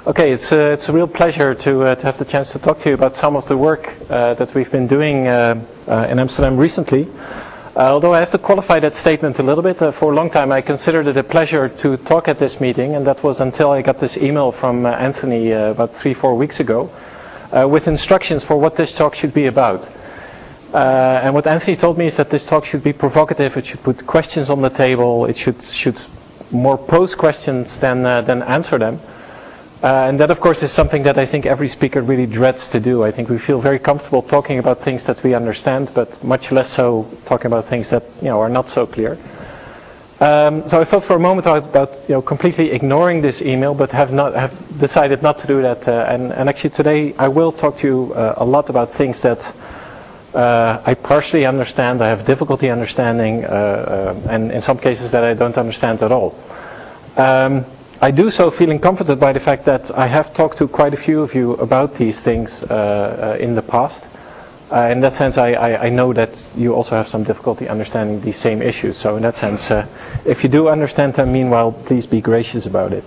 Okay, it's a real pleasure to have the chance to talk to you about some of the work that we've been doing in Amsterdam recently. Although I have to qualify that statement a little bit. For a long time I considered it a pleasure to talk at this meeting, and that was until I got this email from Anthony about 3-4 weeks ago with instructions for what this talk should be about. And what Anthony told me is that this talk should be provocative, it should put questions on the table, it should more pose questions than answer them. And that of course is something that I think every speaker really dreads to do. I think we feel very comfortable talking about things that we understand, but much less so talking about things that are not so clear. So I thought for a moment about completely ignoring this email, but have decided not to do that. And actually today I will talk to you a lot about things that I partially understand, I have difficulty understanding, and in some cases that I don't understand at all. I do so feeling comforted by the fact that I have talked to quite a few of you about these things in the past. In that sense, I know that you also have some difficulty understanding these same issues. So in that sense, if you do understand them, meanwhile, please be gracious about it.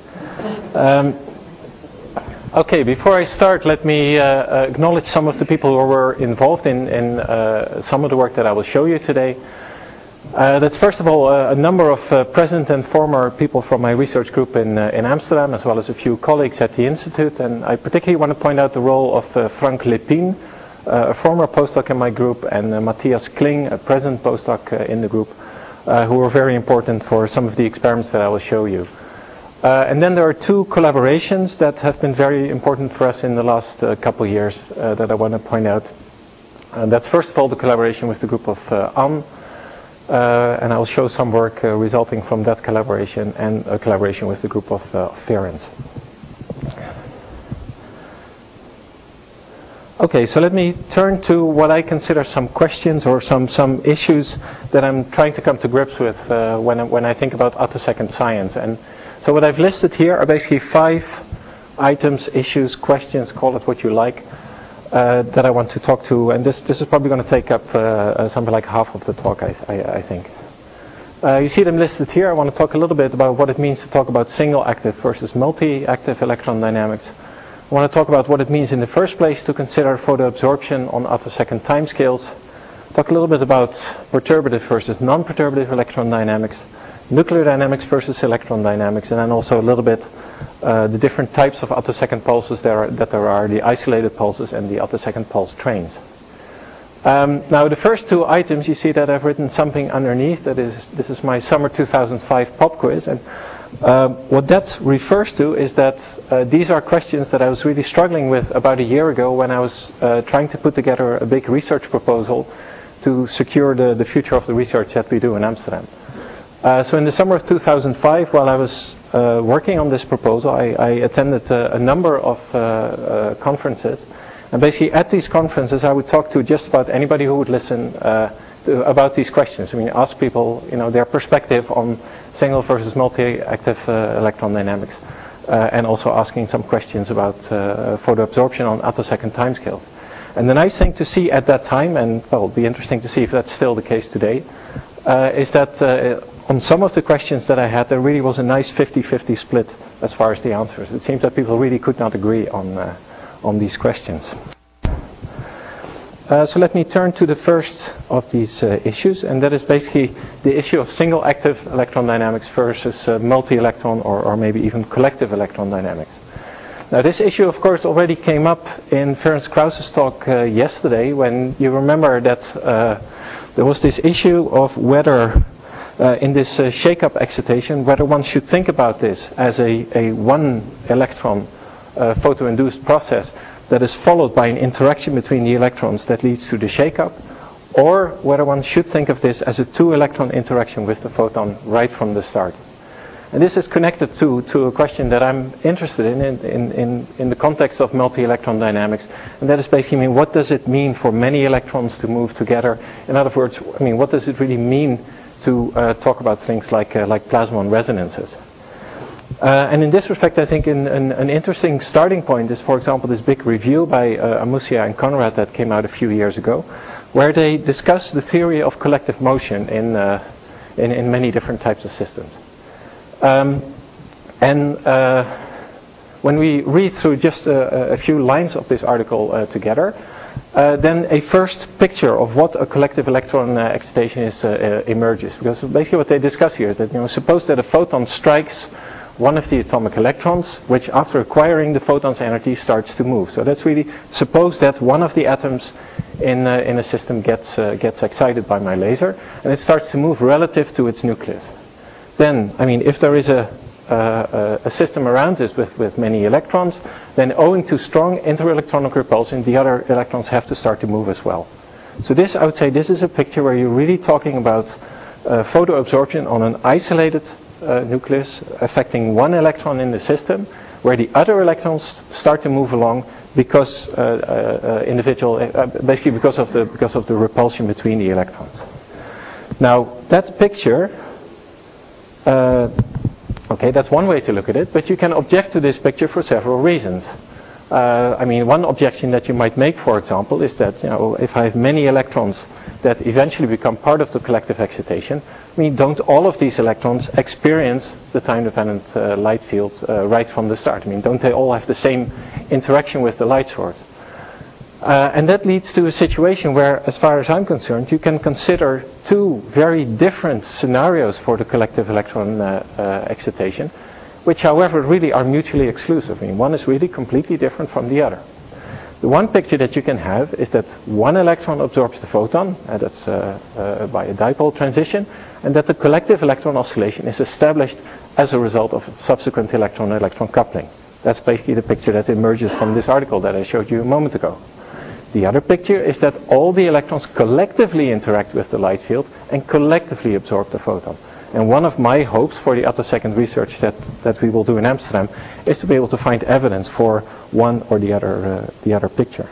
Okay, before I start, let me acknowledge some of the people who were involved in some of the work that I will show you today. That's first of all a number of present and former people from my research group in Amsterdam, as well as a few colleagues at the Institute. And I particularly want to point out the role of Frank Lepine, a former postdoc in my group, and Matthias Kling, a present postdoc in the group, who were very important for some of the experiments that I will show you. And then there are two collaborations that have been very important for us in the last couple of years that I want to point out. That's first of all the collaboration with the group of Anne. And I'll show some work resulting from that collaboration and a collaboration with the group of Ferenc. Okay, so let me turn to what I consider some questions or some issues that I'm trying to come to grips with when I think about attosecond science. And so what I've listed here are basically 5 items, issues, questions, call it what you like, that I want to talk to, and this is probably going to take up something like half of the talk, I think. You see them listed here. I want to talk a little bit about what it means to talk about single-active versus multi-active electron dynamics. I want to talk about what it means in the first place to consider photoabsorption on attosecond timescales. Talk a little bit about perturbative versus non-perturbative electron dynamics, nuclear dynamics versus electron dynamics, and then also a little bit the different types of attosecond pulses that there are, the isolated pulses and the attosecond pulse trains. Now the first 2 items, you see that I've written something underneath. This is my summer 2005 pop quiz, and what that refers to is that these are questions that I was really struggling with about a year ago when I was trying to put together a big research proposal to secure the future of the research that we do in Amsterdam. So in the summer of 2005, while I was working on this proposal, I attended a number of conferences. And basically at these conferences I would talk to just about anybody who would listen about these questions. I mean, ask people their perspective on single versus multi-active electron dynamics. And also asking some questions about photoabsorption on attosecond timescales. And the nice thing to see at that time, and well, it'll be interesting to see if that's still the case today, is that on some of the questions that I had, there really was a nice 50-50 split as far as the answers. It seems that people really could not agree on these questions. So let me turn to the first of these issues, and that is basically the issue of single-active electron dynamics versus multi-electron or maybe even collective electron dynamics. Now this issue of course already came up in Ferenc Krause's talk yesterday, when you remember that there was this issue of whether in this shake-up excitation, whether one should think about this as a one electron photo-induced process that is followed by an interaction between the electrons that leads to the shake-up, or whether one should think of this as a 2-electron interaction with the photon right from the start. And this is connected to a question that I'm interested in the context of multi-electron dynamics, and that is basically, what does it mean for many electrons to move together? In other words, what does it really mean to talk about things like plasmon resonances? And in this respect, I think an interesting starting point is, for example, this big review by Amusia and Conrad that came out a few years ago, where they discuss the theory of collective motion in many different types of systems. when we read through just a few lines of this article together, then a first picture of what a collective electron excitation is emerges. Because basically what they discuss here is that, suppose that a photon strikes one of the atomic electrons, which after acquiring the photon's energy starts to move. So that's really, suppose that one of the atoms in a system gets excited by my laser, and it starts to move relative to its nucleus. Then, if there is a system around this with many electrons, then owing to strong interelectronic repulsion, the other electrons have to start to move as well. So this, I would say, this is a picture where you're really talking about photoabsorption on an isolated nucleus affecting one electron in the system, where the other electrons start to move along because basically because of the repulsion between the electrons. Now that picture, okay, that's one way to look at it, but you can object to this picture for several reasons. One objection that you might make, for example, is that if I have many electrons that eventually become part of the collective excitation, don't all of these electrons experience the time-dependent light field right from the start? Don't they all have the same interaction with the light source? And that leads to a situation where, as far as I'm concerned, you can consider two very different scenarios for the collective electron excitation, which, however, really are mutually exclusive. One is really completely different from the other. The one picture that you can have is that one electron absorbs the photon, that's by a dipole transition, and that the collective electron oscillation is established as a result of subsequent electron-electron coupling. That's basically the picture that emerges from this article that I showed you a moment ago. The other picture is that all the electrons collectively interact with the light field and collectively absorb the photon. And one of my hopes for the attosecond research that we will do in Amsterdam is to be able to find evidence for one or the other picture.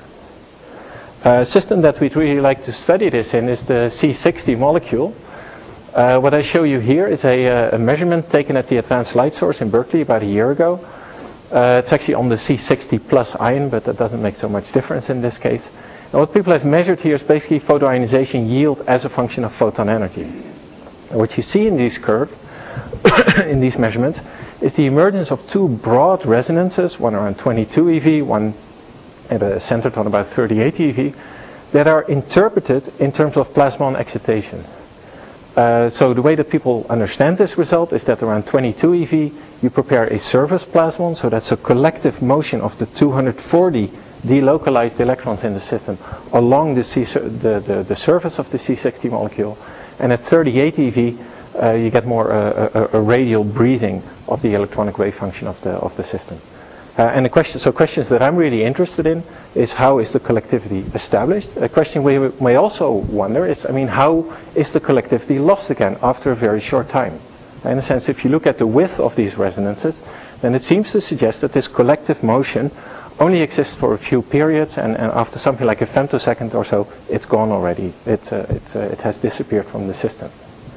A system that we'd really like to study this in is the C60 molecule. What I show you here is a measurement taken at the Advanced Light Source in Berkeley about a year ago. It's actually on the C60 plus ion, but that doesn't make so much difference in this case. And what people have measured here is basically photoionization yield as a function of photon energy. And what you see in these curves, in these measurements, is the emergence of two broad resonances, one around 22 eV, one centered on about 38 eV, that are interpreted in terms of plasmon excitation. So the way that people understand this result is that around 22 eV, you prepare a surface plasmon, so that's a collective motion of the 240 delocalized electrons in the system along the surface of the C60 molecule. And at 38 eV, you get more a radial breathing of the electronic wave function of the system. And questions that I'm really interested in is how is the collectivity established? A question we may also wonder is, how is the collectivity lost again after a very short time? In a sense, if you look at the width of these resonances, then it seems to suggest that this collective motion only exists for a few periods, and after something like a femtosecond or so, it's gone already. It has disappeared from the system.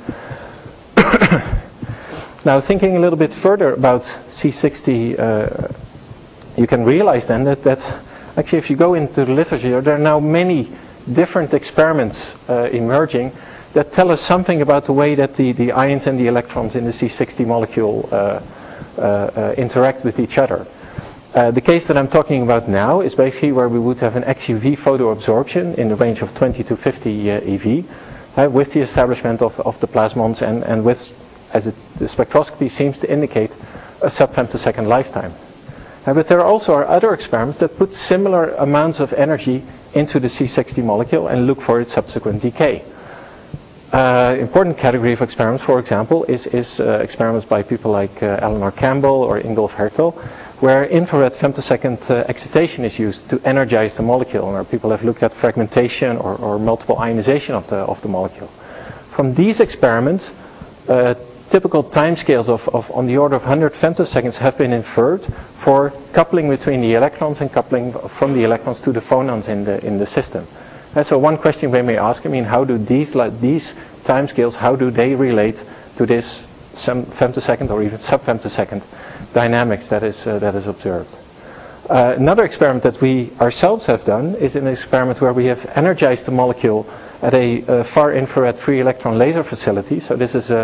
Now, thinking a little bit further about C60, you can realize then that actually if you go into the literature, there are now many different experiments emerging that tell us something about the way that the ions and the electrons in the C60 molecule interact with each other. The case that I'm talking about now is basically where we would have an XUV photoabsorption in the range of 20 to 50 eV with the establishment of the plasmons and with, the spectroscopy seems to indicate, a sub-femtosecond lifetime. But there also are other experiments that put similar amounts of energy into the C60 molecule and look for its subsequent decay. Important category of experiments, for example, is experiments by people like Eleanor Campbell or Ingolf Hertel, where infrared femtosecond excitation is used to energize the molecule, and where people have looked at fragmentation or multiple ionization of the molecule. From these experiments, typical timescales of on the order of 100 femtoseconds have been inferred for coupling between the electrons and coupling from the electrons to the phonons in the system. And so one question we may ask, how do these timescales, how do they relate to this some femtosecond or even sub-femtosecond dynamics that is observed? Another experiment that we ourselves have done is an experiment where we have energized the molecule at a far infrared free electron laser facility. So this is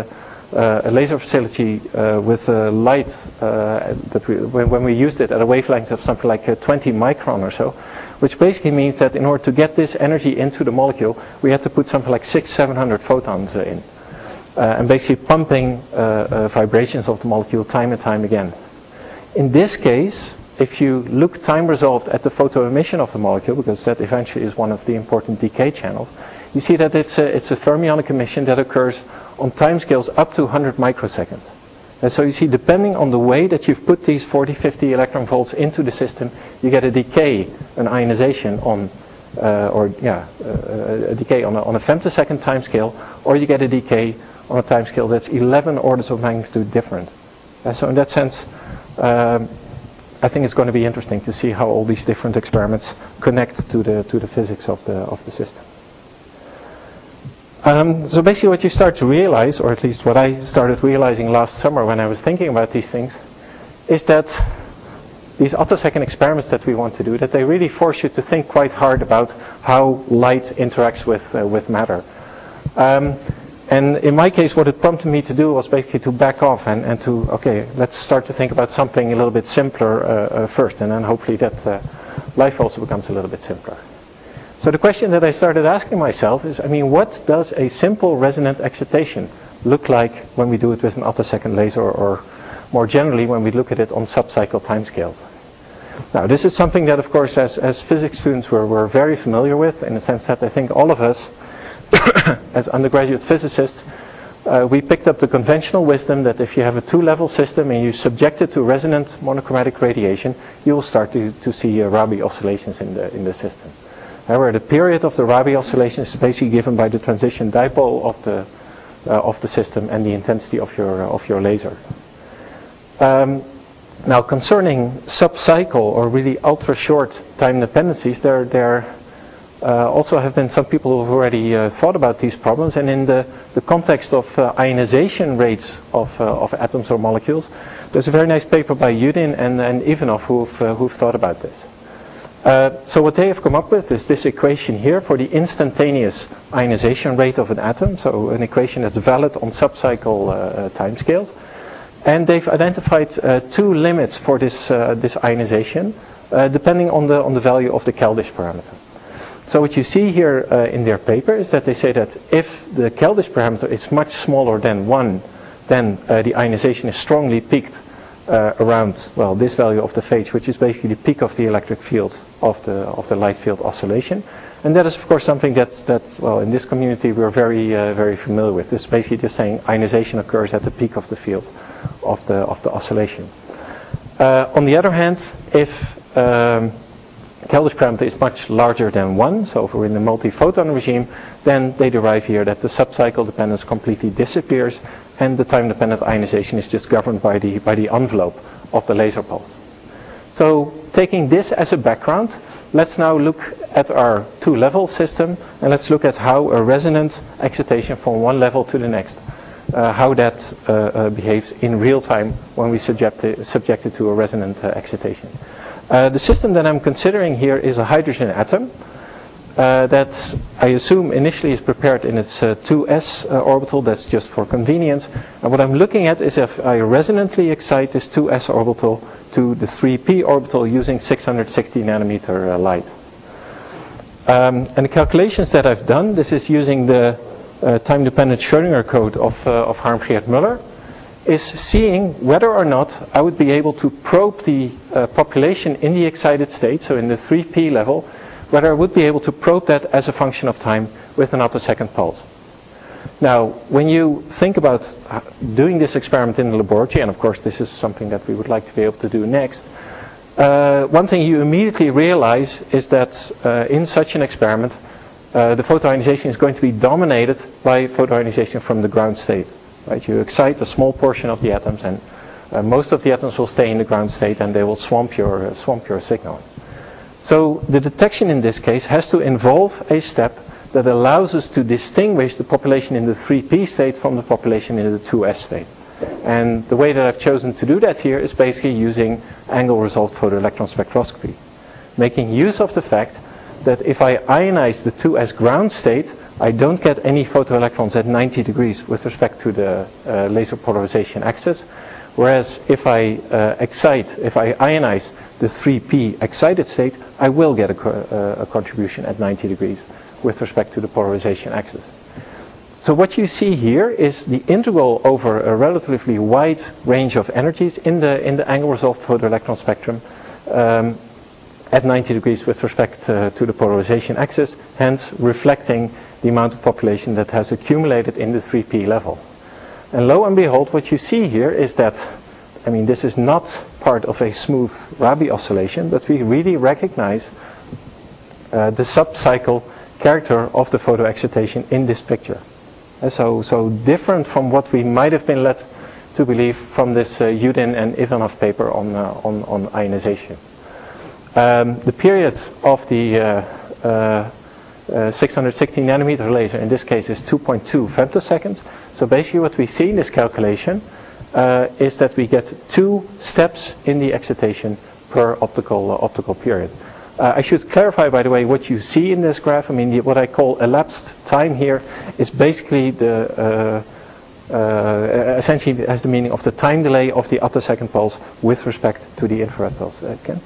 a laser facility with light when we used it at a wavelength of something like 20 micron or so, which basically means that in order to get this energy into the molecule, we had to put something like 600-700 photons in, and basically pumping vibrations of the molecule time and time again. In this case, if you look time resolved at the photoemission of the molecule, because that eventually is one of the important decay channels, you see that it's a thermionic emission that occurs on timescales up to 100 microseconds. And so you see, depending on the way that you've put these 40-50 electron volts into the system, you get a decay, an ionization on, a decay on a femtosecond timescale, or you get a decay on a timescale that's 11 orders of magnitude different. So in that sense, I think it's going to be interesting to see how all these different experiments connect to the physics of the system. So basically what you start to realize, or at least what I started realizing last summer when I was thinking about these things, is that these attosecond experiments that we want to do, that they really force you to think quite hard about how light interacts with matter. And in my case, what it prompted me to do was basically to back off and to, okay, let's start to think about something a little bit simpler first, and then hopefully that life also becomes a little bit simpler. So the question that I started asking myself is, what does a simple resonant excitation look like when we do it with an attosecond laser, or more generally when we look at it on subcycle timescales? Now, this is something that, of course, as physics students we're very familiar with, in the sense that I think all of us, as undergraduate physicists, we picked up the conventional wisdom that if you have a two-level system and you subject it to resonant monochromatic radiation, you will start to see Rabi oscillations in the system. However, the period of the Rabi oscillation is basically given by the transition dipole of the system and the intensity of your laser. Now, concerning subcycle or really ultra-short time dependencies, there also have been some people who have already thought about these problems, and in the context of ionization rates of atoms or molecules, there's a very nice paper by Yudin and Ivanov who've thought about this. So what they have come up with is this equation here for the instantaneous ionization rate of an atom, so an equation that's valid on subcycle timescales. And they've identified two limits for this ionization, depending on the value of the Keldysh parameter. So what you see here in their paper is that they say that if the Keldysh parameter is much smaller than 1, then the ionization is strongly peaked around, well, this value of the phase, which is basically the peak of the electric field of the light field oscillation. And that is, of course, something that's well, in this community we're very familiar with. This is basically just saying ionization occurs at the peak of the field of the oscillation. On the other hand, if Keldysh parameter is much larger than 1, so if we're in the multi-photon regime, then they derive here that the subcycle dependence completely disappears and the time-dependent ionization is just governed by the envelope of the laser pulse. So taking this as a background, let's now look at our two-level system and let's look at how a resonant excitation from one level to the next, how that behaves in real time when we subject it to a resonant excitation. The system that I'm considering here is a hydrogen atom that I assume initially is prepared in its 2s orbital. That's just for convenience. And what I'm looking at is if I resonantly excite this 2s orbital to the 3p orbital using 660 nanometer light. And the calculations that I've done, this is using the time-dependent Schrödinger code of Harm-Geert Muller, is seeing whether or not I would be able to probe the population in the excited state, so in the 3p level, whether I would be able to probe that as a function of time with an attosecond pulse. Now, when you think about doing this experiment in the laboratory, and of course this is something that we would like to be able to do next, one thing you immediately realize is that in such an experiment, the photoionization is going to be dominated by photoionization from the ground state. Right? You excite a small portion of the atoms, and most of the atoms will stay in the ground state, and they will swamp your signal. So the detection in this case has to involve a step that allows us to distinguish the population in the 3p state from the population in the 2s state. And the way that I've chosen to do that here is basically using angle-resolved photoelectron spectroscopy, making use of the fact that if I ionize the 2s ground state, I don't get any photoelectrons at 90 degrees with respect to the laser polarization axis. Whereas if I ionize the 3p excited state, I will get a contribution at 90 degrees with respect to the polarization axis. So what you see here is the integral over a relatively wide range of energies in the angle resolved photoelectron spectrum at 90 degrees with respect to the polarization axis, hence reflecting the amount of population that has accumulated in the 3p level. And lo and behold, what you see here is that, I mean, this is not part of a smooth Rabi oscillation, but we really recognize the sub-cycle character of the photoexcitation in this picture. So different from what we might have been led to believe from this Yudin and Ivanov paper on ionization. The period of the 660 nanometer laser in this case is 2.2 femtoseconds. So basically what we see in this calculation is that we get 2 steps in the excitation per optical period. I should clarify, by the way, what you see in this graph. I mean, what I call elapsed time here is basically essentially has the meaning of the time delay of the attosecond pulse with respect to the infrared pulse. Ken?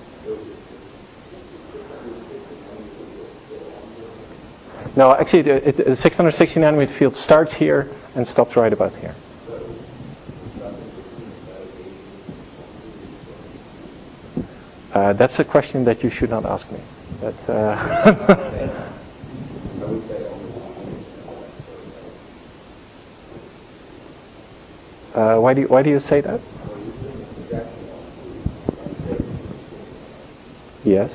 No, actually, the 660 nanometer field starts here and stops right about here. That's a question that you should not ask me. Why do you say that? Yes.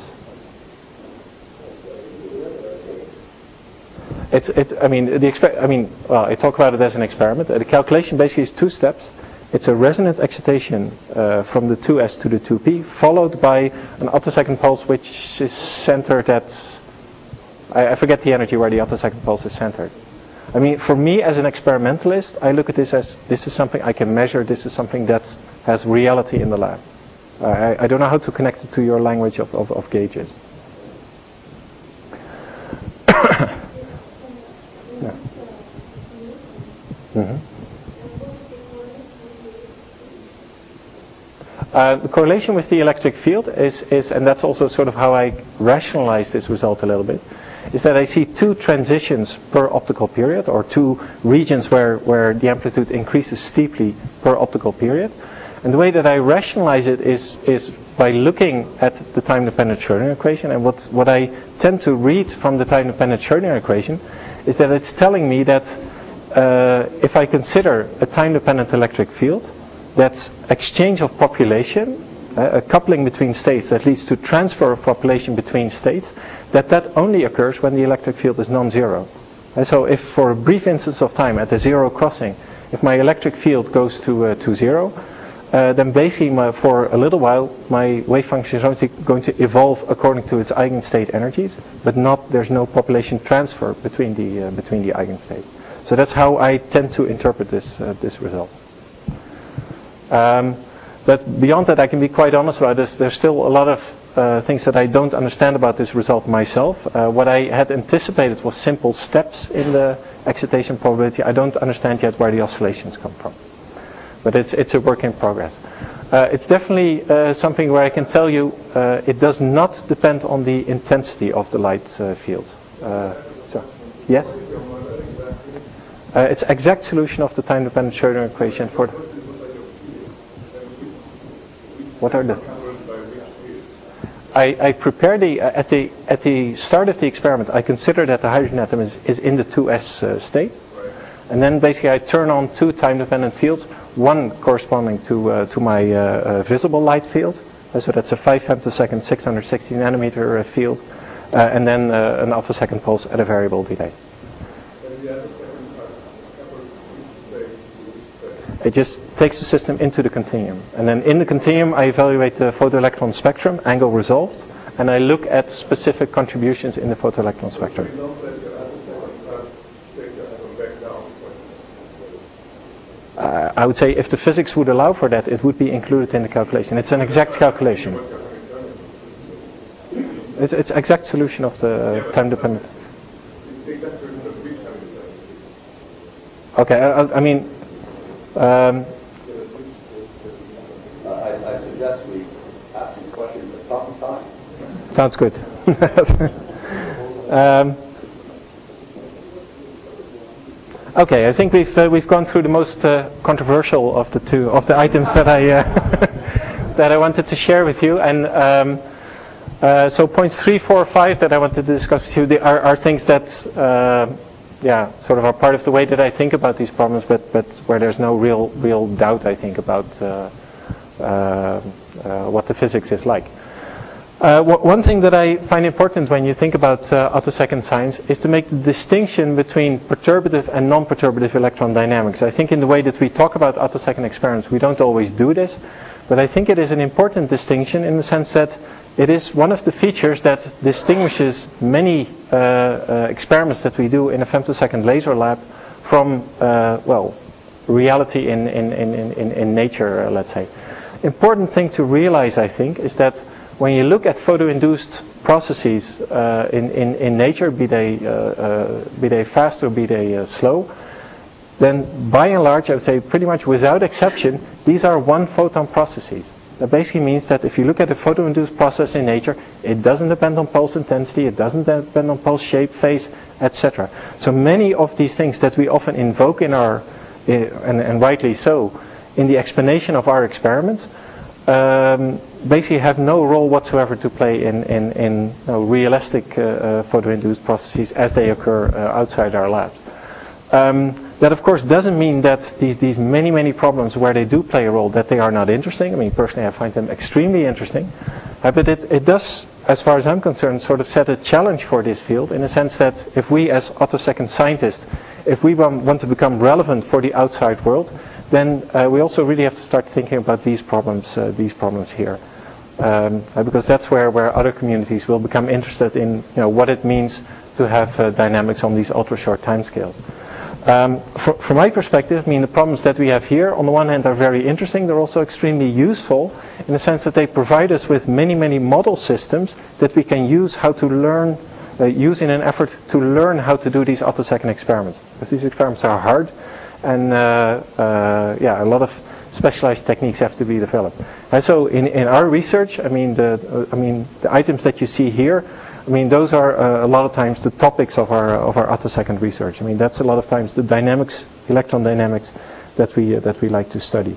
I talk about it as an experiment. The calculation basically is 2 steps. It's a resonant excitation from the 2s to the 2p, followed by an attosecond pulse which is centered at, I forget the energy where the attosecond pulse is centered. I mean, for me as an experimentalist, I look at this as, this is something I can measure, this is something that has reality in the lab. I don't know how to connect it to your language of gauges. Yeah. Mm-hmm. The correlation with the electric field is, and that's also sort of how I rationalize this result a little bit, is that I see 2 transitions per optical period, or 2 regions where the amplitude increases steeply per optical period. And the way that I rationalize it is by looking at the time-dependent Schrödinger equation. And what I tend to read from the time-dependent Schrödinger equation is that it's telling me that if I consider a time-dependent electric field, that's exchange of population, a coupling between states that leads to transfer of population between states, that only occurs when the electric field is non-zero. And so if for a brief instance of time at the zero crossing, if my electric field goes to 0, then basically for a little while my wave function is only going to evolve according to its eigenstate energies, but there's no population transfer between the eigenstates. So that's how I tend to interpret this result. But beyond that, I can be quite honest about this. There's still a lot of things that I don't understand about this result myself. What I had anticipated was simple steps in the excitation probability. I don't understand yet where the oscillations come from. But it's a work in progress. It's definitely something where I can tell you it does not depend on the intensity of the light field. Yes? It's exact solution of the time-dependent Schrödinger equation for... What are the... I prepare at the start of the experiment, I consider that the hydrogen atom is in the 2s state. And then basically I turn on 2 time-dependent fields, one corresponding to my visible light field. So that's a 5 femtosecond 660 nanometer field. And then an attosecond pulse at a variable delay. It just takes the system into the continuum. And then in the continuum I evaluate the photoelectron spectrum, angle resolved, and I look at specific contributions in the photoelectron spectrum. I would say if the physics would allow for that, it would be included in the calculation. It's an exact calculation. It's exact solution of the time-dependent. Okay, I mean, I suggest we ask some questions at some time. Sounds good. Okay, I think we've gone through the most controversial of the items that I that I wanted to share with you, and so points 3, 4, 5 that I wanted to discuss with you are things that sort of are part of the way that I think about these problems, but where there's no real doubt, I think, about what the physics is like. One thing that I find important when you think about attosecond science is to make the distinction between perturbative and non-perturbative electron dynamics. I think in the way that we talk about attosecond experiments, we don't always do this, but I think it is an important distinction in the sense that it is one of the features that distinguishes many experiments that we do in a femtosecond laser lab from, reality in nature, let's say. Important thing to realize, I think, is that when you look at photo-induced processes in nature, be they fast or be they slow, then by and large, I would say pretty much without exception, these are one-photon processes. That basically means that if you look at a photo-induced process in nature, it doesn't depend on pulse intensity, it doesn't depend on pulse shape, phase, etc. So many of these things that we often invoke in our, and rightly so, in the explanation of our experiments, basically have no role whatsoever to play in realistic photo-induced processes as they occur outside our labs. That of course doesn't mean that these many problems where they do play a role, that they are not interesting. I mean, personally I find them extremely interesting, but it does, as far as I'm concerned, sort of set a challenge for this field in the sense that if we as attosecond scientists, if we want to become relevant for the outside world, then we also really have to start thinking about these problems here, because that's where other communities will become interested in what it means to have dynamics on these ultra-short timescales. From my perspective, I mean, the problems that we have here, on the one hand, are very interesting. They're also extremely useful in the sense that they provide us with many model systems that we can use use in an effort to learn how to do these attosecond experiments. Because these experiments are hard, and a lot of specialized techniques have to be developed. And so in our research, I mean the items that you see here, I mean those are a lot of times the topics of our attosecond research. I mean that's a lot of times the dynamics, electron dynamics that we like to study.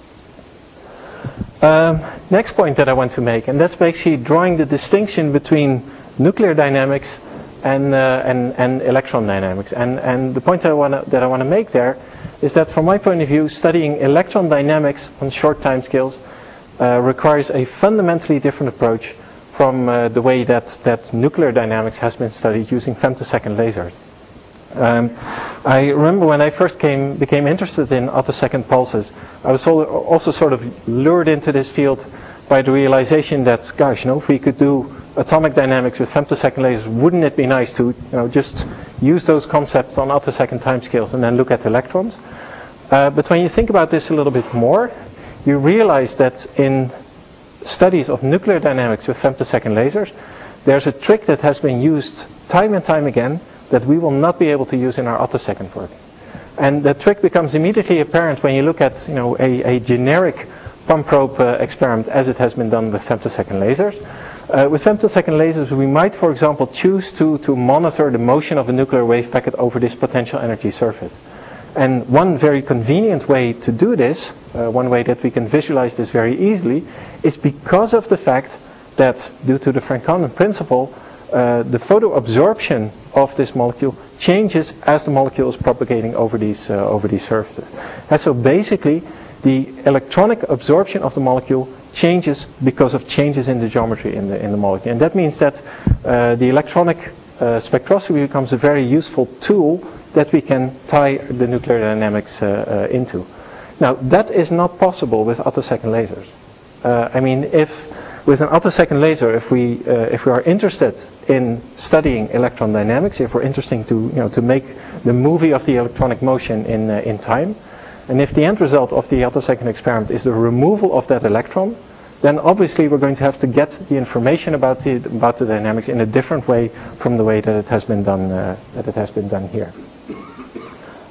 Next point that I want to make, and that's basically drawing the distinction between nuclear dynamics and electron dynamics. And the point that I want to make there is that from my point of view, studying electron dynamics on short timescales requires a fundamentally different approach from the way that nuclear dynamics has been studied using femtosecond lasers. I remember when I first became interested in attosecond pulses, I was also sort of lured into this field by the realization that, gosh, if we could do atomic dynamics with femtosecond lasers, wouldn't it be nice to just use those concepts on attosecond timescales and then look at electrons? But when you think about this a little bit more, you realize that in studies of nuclear dynamics with femtosecond lasers, there's a trick that has been used time and time again that we will not be able to use in our attosecond work. And that trick becomes immediately apparent when you look at a generic pump probe experiment as it has been done with femtosecond lasers. With femtosecond lasers, we might, for example, choose to monitor the motion of a nuclear wave packet over this potential energy surface. And one very convenient way to do this, one way that we can visualize this very easily, is because of the fact that, due to the Frank-Condon principle, the photo absorption of this molecule changes as the molecule is propagating over these surfaces. And so basically, the electronic absorption of the molecule changes because of changes in the geometry in the molecule. And that means that the electronic spectroscopy becomes a very useful tool that we can tie the nuclear dynamics into. Now, that is not possible with attosecond lasers. I mean, if with an attosecond laser, if we are interested in studying electron dynamics, if we're interested to make the movie of the electronic motion in time, and if the end result of the attosecond experiment is the removal of that electron, then obviously we're going to have to get the information about the dynamics in a different way from the way that it has been done here.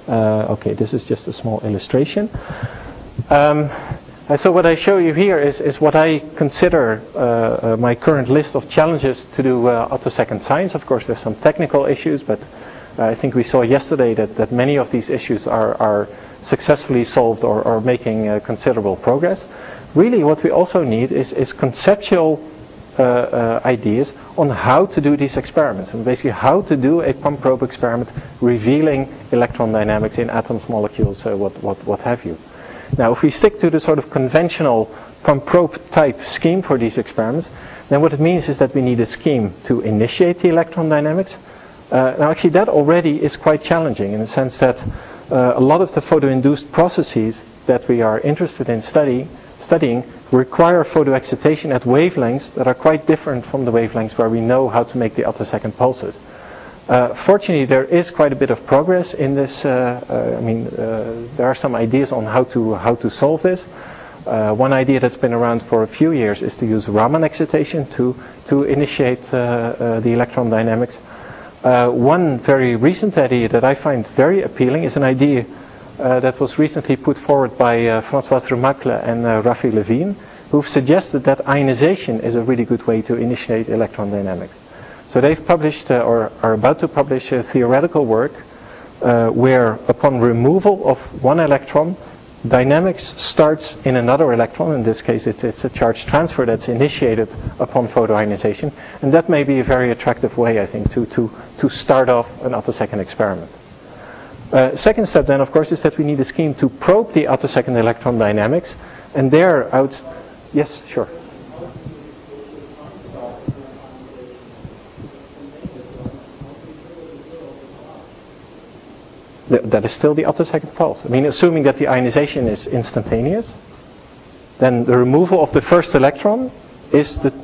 Okay, this is just a small illustration. And so what I show you here is what I consider my current list of challenges to do attosecond science. Of course, there's some technical issues, but I think we saw yesterday that many of these issues are successfully solved or making considerable progress. Really, what we also need is conceptual ideas on how to do these experiments, and basically how to do a pump probe experiment revealing electron dynamics in atoms, molecules, what have you. Now, if we stick to the sort of conventional pump probe type scheme for these experiments, then what it means is that we need a scheme to initiate the electron dynamics. Now, actually, that already is quite challenging in the sense that a lot of the photoinduced processes that we are interested in studying require photoexcitation at wavelengths that are quite different from the wavelengths where we know how to make the attosecond pulses. Fortunately, there is quite a bit of progress in this. There are some ideas on how to solve this. One idea that's been around for a few years is to use Raman excitation to initiate the electron dynamics. One very recent idea that I find very appealing is an idea that was recently put forward by Françoise Remacle and Rafi Levine, who've suggested that ionization is a really good way to initiate electron dynamics. So they've published or are about to publish a theoretical work where upon removal of one electron, dynamics starts in another electron. In this case, it's a charge transfer that's initiated upon photoionization, and that may be a very attractive way, I think, to start off an attosecond experiment. Second step then, of course, is that we need a scheme to probe the attosecond electron dynamics, and there I would... Yes, sure. That is still the attosecond pulse. I mean, assuming that the ionization is instantaneous, then the removal of the first electron is the...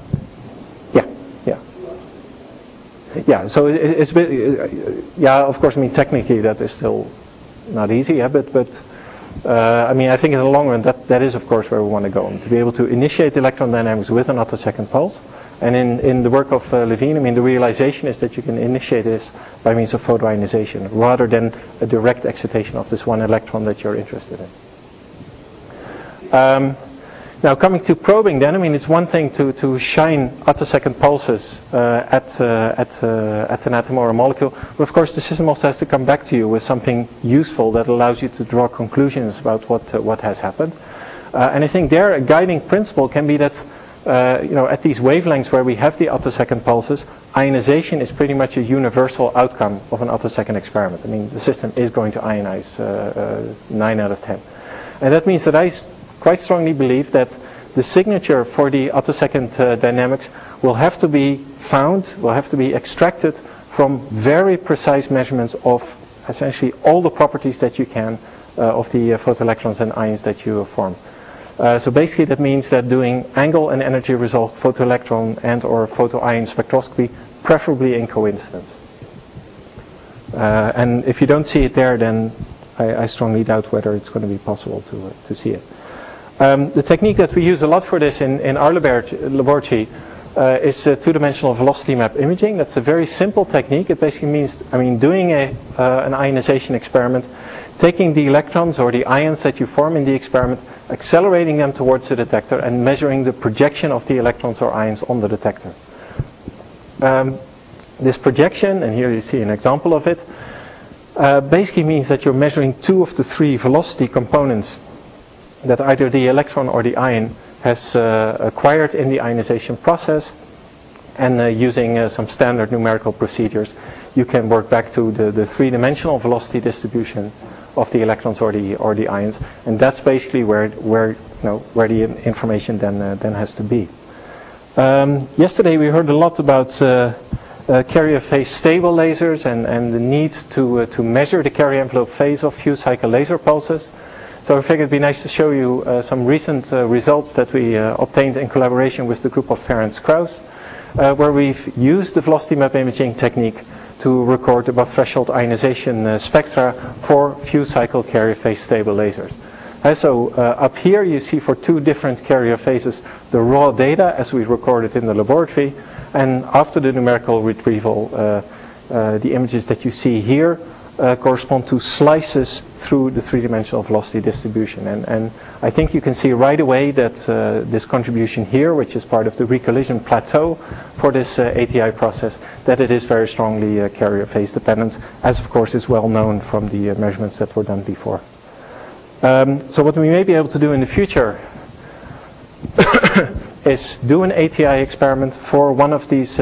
Yeah, so it's a bit... yeah, of course, I mean, technically that is still not easy, yeah, but I think in the long run that is, of course, where we want to go, to be able to initiate electron dynamics with an attosecond pulse. And in the work of Levine, I mean, the realization is that you can initiate this by means of photoionization rather than a direct excitation of this one electron that you're interested in. Now, coming to probing then, I mean, it's one thing to shine attosecond pulses at an atom or a molecule, but of course the system also has to come back to you with something useful that allows you to draw conclusions about what has happened. And I think there a guiding principle can be that at these wavelengths where we have the attosecond pulses, ionization is pretty much a universal outcome of an attosecond experiment. I mean, the system is going to ionize 9 out of 10. And that means that I quite strongly believe that the signature for the attosecond dynamics will have to be found, will have to be extracted from very precise measurements of essentially all the properties that you can of the photoelectrons and ions that you form. So basically that means that doing angle and energy resolved photoelectron and or photoion spectroscopy, preferably in coincidence. And if you don't see it there, then I strongly doubt whether it's going to be possible to see it. The technique that we use a lot for this in our laboratory is two-dimensional velocity map imaging. That's a very simple technique. It basically means, doing an ionization experiment, taking the electrons or the ions that you form in the experiment, accelerating them towards the detector and measuring the projection of the electrons or ions on the detector. This projection, and here you see an example of it, basically means that you're measuring 2 of the 3 velocity components that either the electron or the ion has acquired in the ionization process, and using some standard numerical procedures, you can work back to the 3-dimensional velocity distribution of the electrons or the ions, and that's basically where the information then has to be. Yesterday we heard a lot about carrier phase stable lasers and the need to measure the carrier envelope phase of few cycle laser pulses. So I figured it'd be nice to show you some recent results that we obtained in collaboration with the group of Ferenc Krauss, where we've used the velocity map imaging technique to record above threshold ionization spectra for few cycle carrier phase stable lasers. So up here you see for 2 different carrier phases the raw data as we recorded in the laboratory, and after the numerical retrieval the images that you see here correspond to slices through the three-dimensional velocity distribution. And I think you can see right away that this contribution here, which is part of the recollision plateau for this ATI process, that it is very strongly carrier phase dependent, as of course is well known from the measurements that were done before. So what we may be able to do in the future is do an ATI experiment for one of these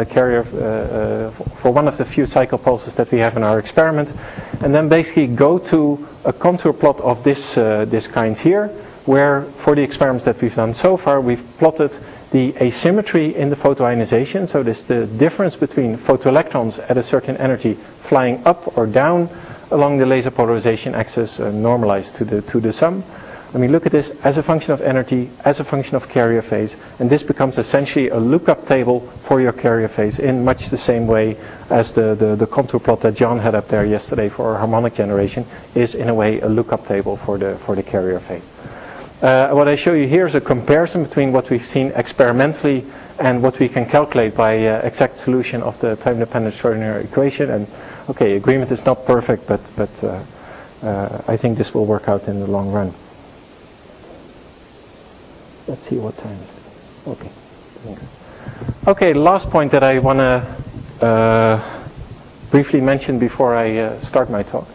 for one of the few cycle pulses that we have in our experiment, and then basically go to a contour plot of this kind here, where for the experiments that we've done so far, we've plotted the asymmetry in the photoionization. So this the difference between photoelectrons at a certain energy flying up or down along the laser polarization axis, normalized to the sum. I mean, look at this as a function of energy, as a function of carrier phase, and this becomes essentially a lookup table for your carrier phase in much the same way as the contour plot that John had up there yesterday for harmonic generation is in a way a lookup table for the carrier phase. What I show you here is a comparison between what we've seen experimentally and what we can calculate by exact solution of the time-dependent Schrödinger equation. And okay, agreement is not perfect, but I think this will work out in the long run. Let's see what time is it. Okay. Okay, last point that I want to briefly mention before I start my talk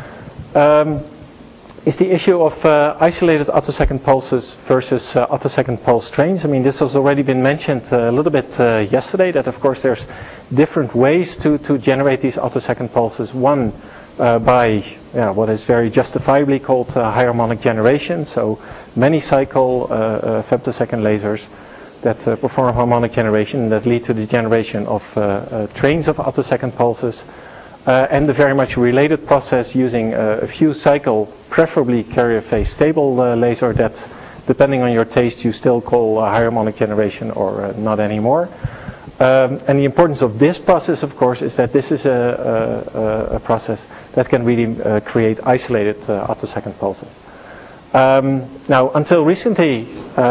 is the issue of isolated attosecond pulses versus attosecond pulse trains. I mean, this has already been mentioned a little bit yesterday, that of course there's different ways to generate these attosecond pulses. One by what is very justifiably called high harmonic generation, so many cycle femtosecond lasers that perform harmonic generation that lead to the generation of trains of attosecond pulses, and the very much related process using a few cycle, preferably carrier phase stable laser that, depending on your taste, you still call high harmonic generation or not anymore. And the importance of this process, of course, is that this is a process that can really create isolated attosecond pulses. Now, until recently,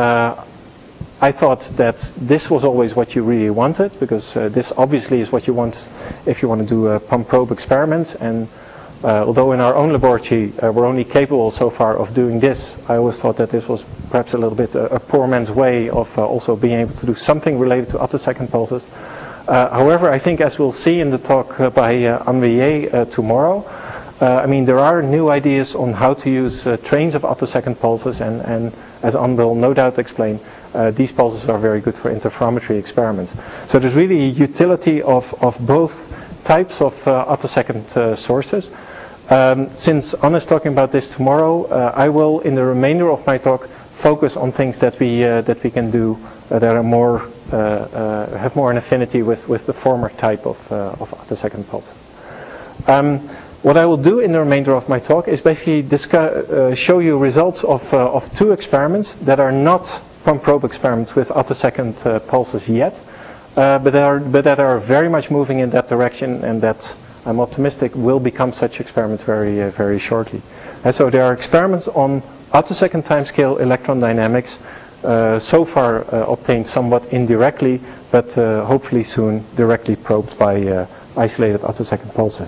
I thought that this was always what you really wanted, because this obviously is what you want if you want to do pump probe experiments. And although in our own laboratory we're only capable so far of doing this, I always thought that this was perhaps a little bit a poor man's way of also being able to do something related to attosecond pulses. However, I think, as we'll see in the talk by Anne tomorrow, I mean, there are new ideas on how to use trains of attosecond pulses, and as Anne will no doubt explain, these pulses are very good for interferometry experiments. So there's really utility of both types of attosecond sources. Since Anne is talking about this tomorrow, I will, in the remainder of my talk, focus on things that we can do that are more have more an affinity with the former type of attosecond pulse. What I will do in the remainder of my talk is basically show you results of two experiments that are not pump probe experiments with attosecond pulses yet, but that are very much moving in that direction, and that I'm optimistic will become such experiments very shortly. And so there are experiments on attosecond timescale electron dynamics, so far obtained somewhat indirectly, but hopefully soon directly probed by isolated attosecond pulses.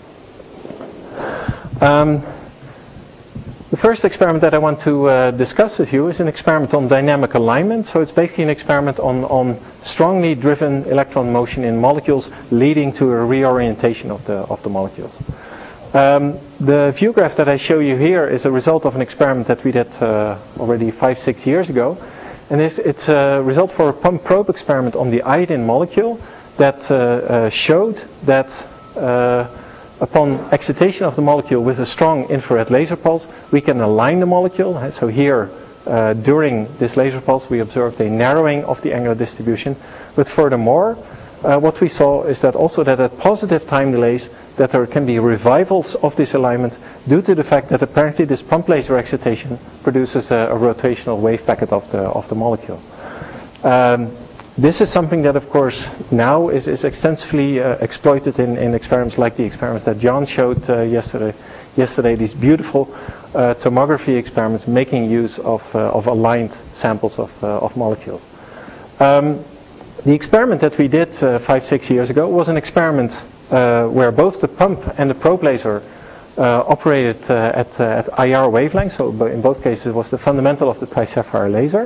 The first experiment that I want to discuss with you is an experiment on dynamic alignment. So it's basically an experiment on strongly driven electron motion in molecules leading to a reorientation of the molecules. The view graph that I show you here is a result of an experiment that we did already 5-6 years ago. And it's a result for a pump probe experiment on the iodine molecule that showed that upon excitation of the molecule with a strong infrared laser pulse, we can align the molecule. So here, during this laser pulse, we observed a narrowing of the angular distribution. But furthermore, what we saw is that also that at positive time delays, that there can be revivals of this alignment due to the fact that apparently this pump laser excitation produces a rotational wave packet of the molecule. This is something that, of course, now is extensively exploited in experiments like the experiments that John showed yesterday, these beautiful tomography experiments making use of aligned samples of molecules. The experiment that we did 5-6 years ago was an experiment where both the pump and the probe laser operated at IR wavelength. So in both cases it was the fundamental of the Ti-Sapphire laser.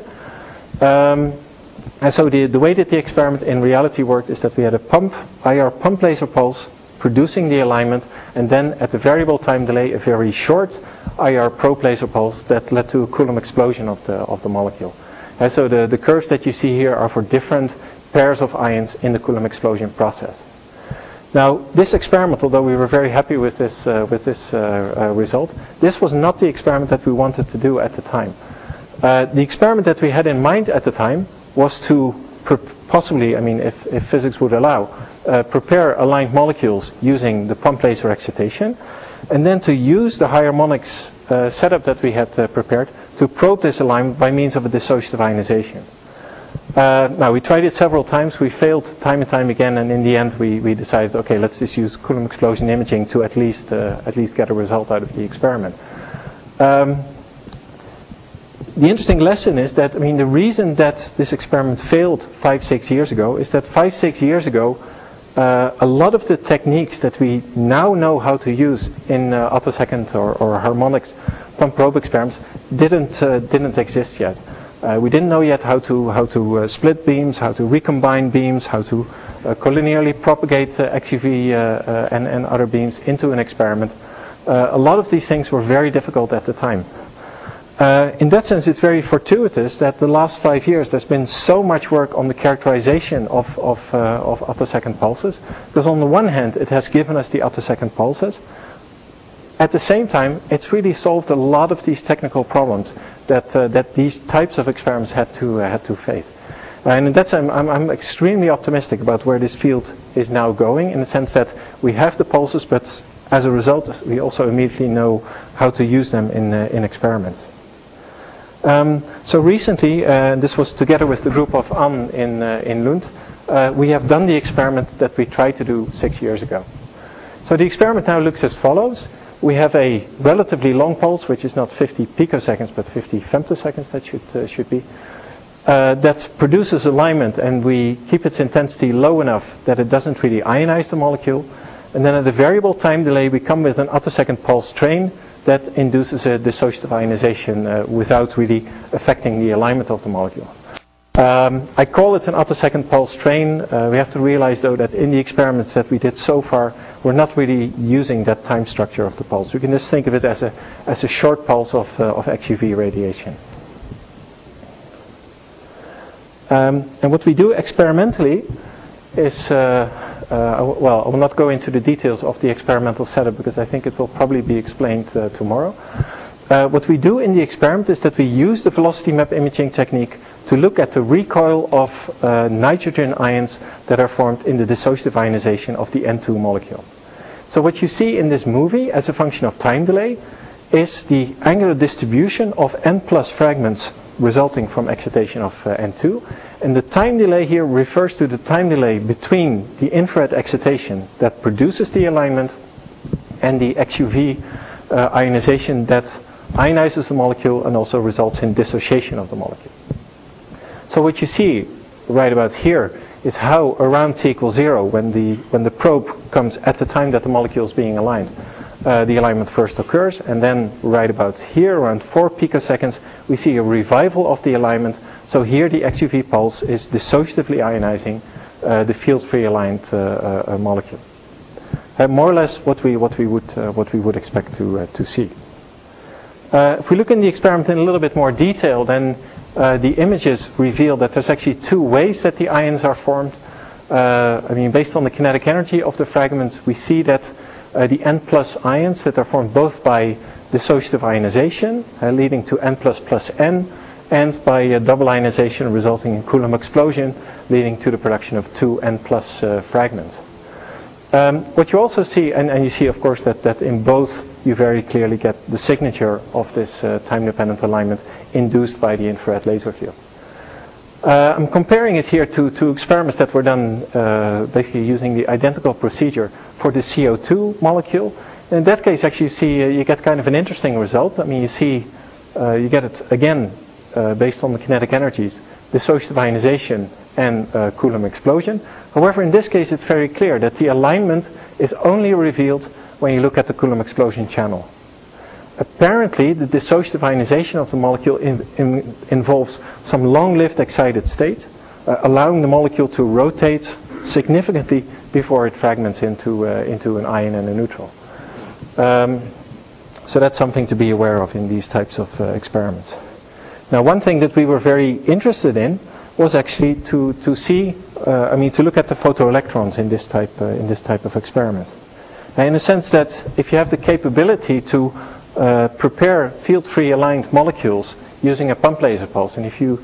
And so the way that the experiment in reality worked is that we had a IR pump laser pulse producing the alignment, and then at a variable time delay a very short IR probe laser pulse that led to a Coulomb explosion of the molecule. And so the curves that you see here are for different pairs of ions in the Coulomb explosion process. Now, this experiment, although we were very happy with this result, this was not the experiment that we wanted to do at the time. The experiment that we had in mind at the time was to possibly, I mean, if physics would allow, prepare aligned molecules using the pump laser excitation, and then to use the harmonics setup that we had prepared to probe this alignment by means of a dissociative ionization. Now, we tried it several times, we failed time and time again, and in the end we decided, okay, let's just use Coulomb explosion imaging to at least get a result out of the experiment. The interesting lesson is that, I mean, the reason that this experiment failed 5-6 years ago is that 5-6 years ago a lot of the techniques that we now know how to use in attosecond or harmonics pump probe experiments didn't exist yet. We didn't know yet how to split beams, how to recombine beams, how to collinearly propagate XUV and other beams into an experiment. A lot of these things were very difficult at the time. In that sense, it's very fortuitous that the last 5 years there's been so much work on the characterization of attosecond pulses, because on the one hand it has given us the attosecond pulses. At the same time, it's really solved a lot of these technical problems that these types of experiments had to face. And in that sense, I'm extremely optimistic about where this field is now going, in the sense that we have the pulses, but as a result, we also immediately know how to use them in experiments. So recently, this was together with the group of Anne in Lund, we have done the experiment that we tried to do 6 years ago. So the experiment now looks as follows. We have a relatively long pulse, which is not 50 picoseconds, but 50 femtoseconds, that should be. That produces alignment, and we keep its intensity low enough that it doesn't really ionize the molecule. And then at a variable time delay, we come with an attosecond pulse train that induces a dissociative ionization without really affecting the alignment of the molecule. I call it an attosecond pulse train. We have to realize, though, that in the experiments that we did so far, we're not really using that time structure of the pulse. We can just think of it as a short pulse of XUV radiation. And what we do experimentally is, well, I will not go into the details of the experimental setup because I think it will probably be explained tomorrow. What we do in the experiment is that we use the velocity map imaging technique to look at the recoil of nitrogen ions that are formed in the dissociative ionization of the N2 molecule. So what you see in this movie as a function of time delay is the angular distribution of N plus fragments resulting from excitation of N2. And the time delay here refers to the time delay between the infrared excitation that produces the alignment and the XUV ionization that ionizes the molecule and also results in dissociation of the molecule. So what you see right about here is how around t equals 0, when the probe comes at the time that the molecule is being aligned, the alignment first occurs, and then right about here, around 4 picoseconds, we see a revival of the alignment. So here the XUV pulse is dissociatively ionizing the field-free aligned molecule. More or less what we would expect to see. If we look in the experiment in a little bit more detail, then the images reveal that there's actually 2 ways that the ions are formed. I mean, based on the kinetic energy of the fragments, we see that the N plus ions that are formed both by dissociative ionization, leading to N plus plus N, and by double ionization resulting in Coulomb explosion, leading to the production of 2 N plus fragments. What you also see, and you see of course that in both you very clearly get the signature of this time-dependent alignment induced by the infrared laser field. I'm comparing it here to experiments that were done basically using the identical procedure for the CO2 molecule. In that case, actually, you get kind of an interesting result. I mean, you get it again based on the kinetic energies, dissociative ionization and Coulomb explosion. However, in this case it's very clear that the alignment is only revealed when you look at the Coulomb explosion channel. Apparently the dissociative ionization of the molecule involves some long-lived excited state, allowing the molecule to rotate significantly before it fragments into an ion and a neutral. So that's something to be aware of in these types of experiments. Now, one thing that we were very interested in was actually to look at the photoelectrons in this type of experiment. Now, in a sense that if you have the capability to prepare field-free aligned molecules using a pump laser pulse, and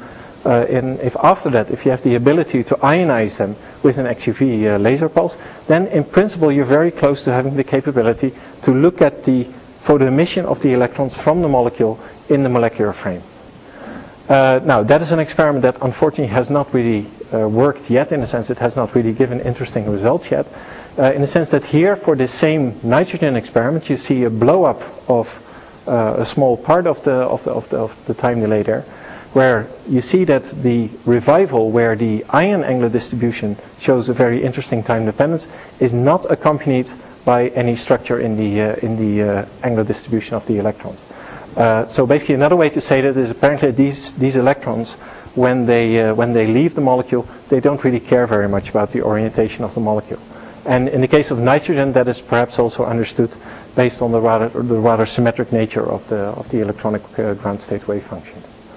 if after that, if you have the ability to ionize them with an XUV laser pulse, then in principle you're very close to having the capability to look at the photoemission of the electrons from the molecule in the molecular frame. Now, that is an experiment that unfortunately has not really worked yet. In a sense, it has not really given interesting results yet. In the sense that here, for the same nitrogen experiment, you see a blow-up of a small part of the time delay there, where you see that the revival, where the ion angular distribution shows a very interesting time dependence, is not accompanied by any structure in the angular distribution of the electrons. So basically, another way to say that is apparently these electrons, when they leave the molecule, they don't really care very much about the orientation of the molecule. And in the case of nitrogen, that is perhaps also understood based on the rather symmetric nature of the electronic ground state wave function.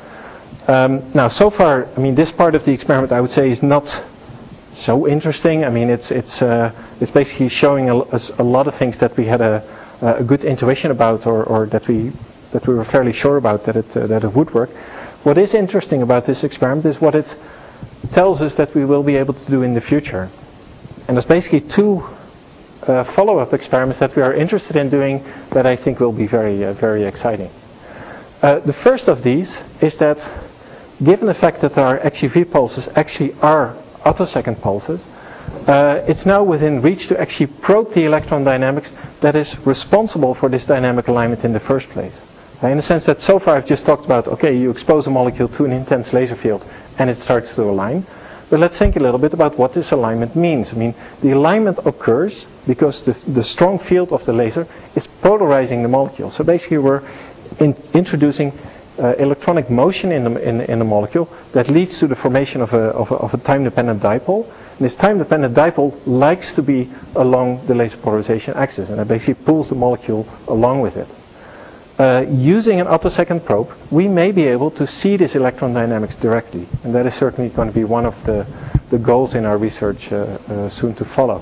Now, so far, this part of the experiment, I would say, is not so interesting. It's basically showing a lot of things that we had a good intuition about, or that we were fairly sure about that it would work. What is interesting about this experiment is what it tells us that we will be able to do in the future. And there's basically two follow-up experiments that we are interested in doing that I think will be very, very exciting. The first of these is that, given the fact that our XUV pulses actually are attosecond pulses, it's now within reach to actually probe the electron dynamics that is responsible for this dynamic alignment in the first place. In the sense that so far I've just talked about, okay, you expose a molecule to an intense laser field and it starts to align. But let's think a little bit about what this alignment means. The alignment occurs because the strong field of the laser is polarizing the molecule. So basically we're introducing electronic motion in the molecule that leads to the formation of a time-dependent dipole. And this time-dependent dipole likes to be along the laser polarization axis, and it basically pulls the molecule along with it. Using an attosecond probe, we may be able to see this electron dynamics directly, and that is certainly going to be one of the goals in our research soon to follow.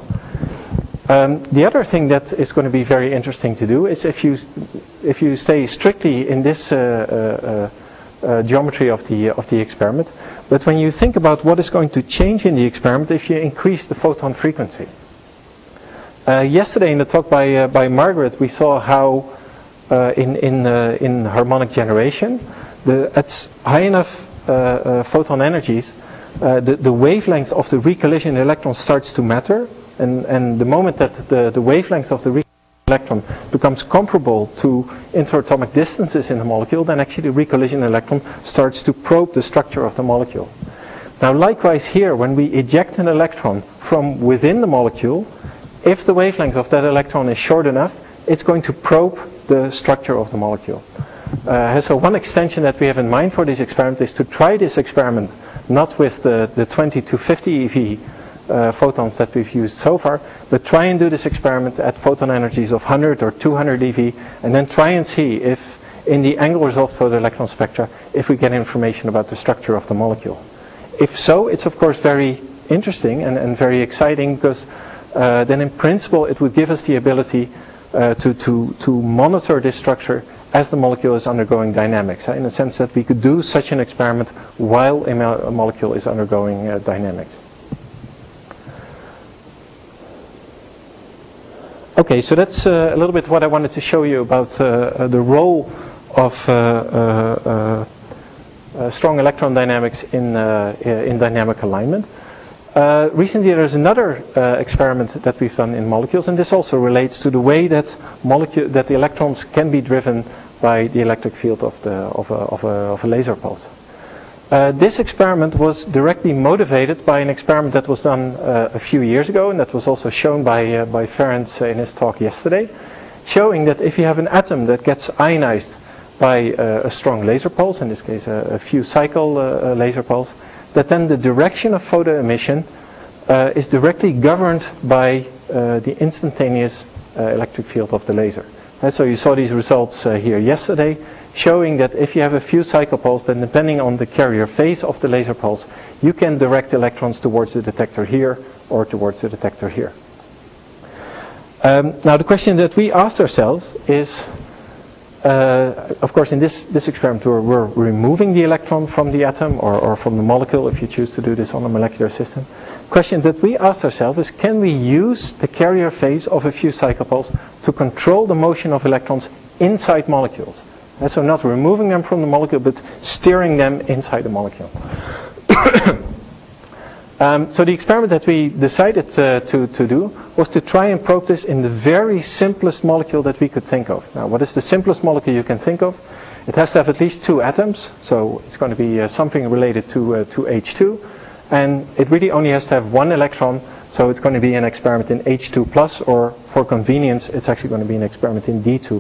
The other thing that is going to be very interesting to do is if you stay strictly in this geometry of the experiment, but when you think about what is going to change in the experiment if you increase the photon frequency. Yesterday in the talk by Margaret, we saw how in harmonic generation, at high enough photon energies, the wavelength of the recollision electron starts to matter, and the moment that the wavelength of the recollision electron becomes comparable to interatomic distances in the molecule, then actually the recollision electron starts to probe the structure of the molecule. Now, likewise here, when we eject an electron from within the molecule, if the wavelength of that electron is short enough, it's going to probe the structure of the molecule. So one extension that we have in mind for this experiment is to try this experiment not with the 20 to 50 eV photons that we've used so far, but try and do this experiment at photon energies of 100 or 200 eV, and then try and see if in the angle resolved photoelectron spectra, if we get information about the structure of the molecule. If so, it's of course very interesting and very exciting, because then in principle it would give us the ability to monitor this structure as the molecule is undergoing dynamics, in the sense that we could do such an experiment while a molecule is undergoing dynamics. Okay, so that's a little bit what I wanted to show you about the role of strong electron dynamics in dynamic alignment. Recently there's another experiment that we've done in molecules, and this also relates to the way that the electrons can be driven by the electric field of a laser pulse. This experiment was directly motivated by an experiment that was done a few years ago, and that was also shown by Ferenc in his talk yesterday, showing that if you have an atom that gets ionized by a strong laser pulse, in this case a few cycle laser pulse, that then the direction of photo emission is directly governed by the instantaneous electric field of the laser. And so you saw these results here yesterday, showing that if you have a few cycle pulse, then depending on the carrier phase of the laser pulse, you can direct electrons towards the detector here or towards the detector here. Now the question that we asked ourselves is, of course in this experiment we're removing the electron from the atom or from the molecule if you choose to do this on a molecular system. The question that we asked ourselves is, can we use the carrier phase of a few cycle pulse to control the motion of electrons inside molecules? And so not removing them from the molecule, but steering them inside the molecule. So the experiment that we decided to do was to try and probe this in the very simplest molecule that we could think of. Now, what is the simplest molecule you can think of? It has to have at least 2 atoms, so it's going to be something related to H2, and it really only has to have 1 electron, so it's going to be an experiment in H2+, or for convenience, it's actually going to be an experiment in D2+.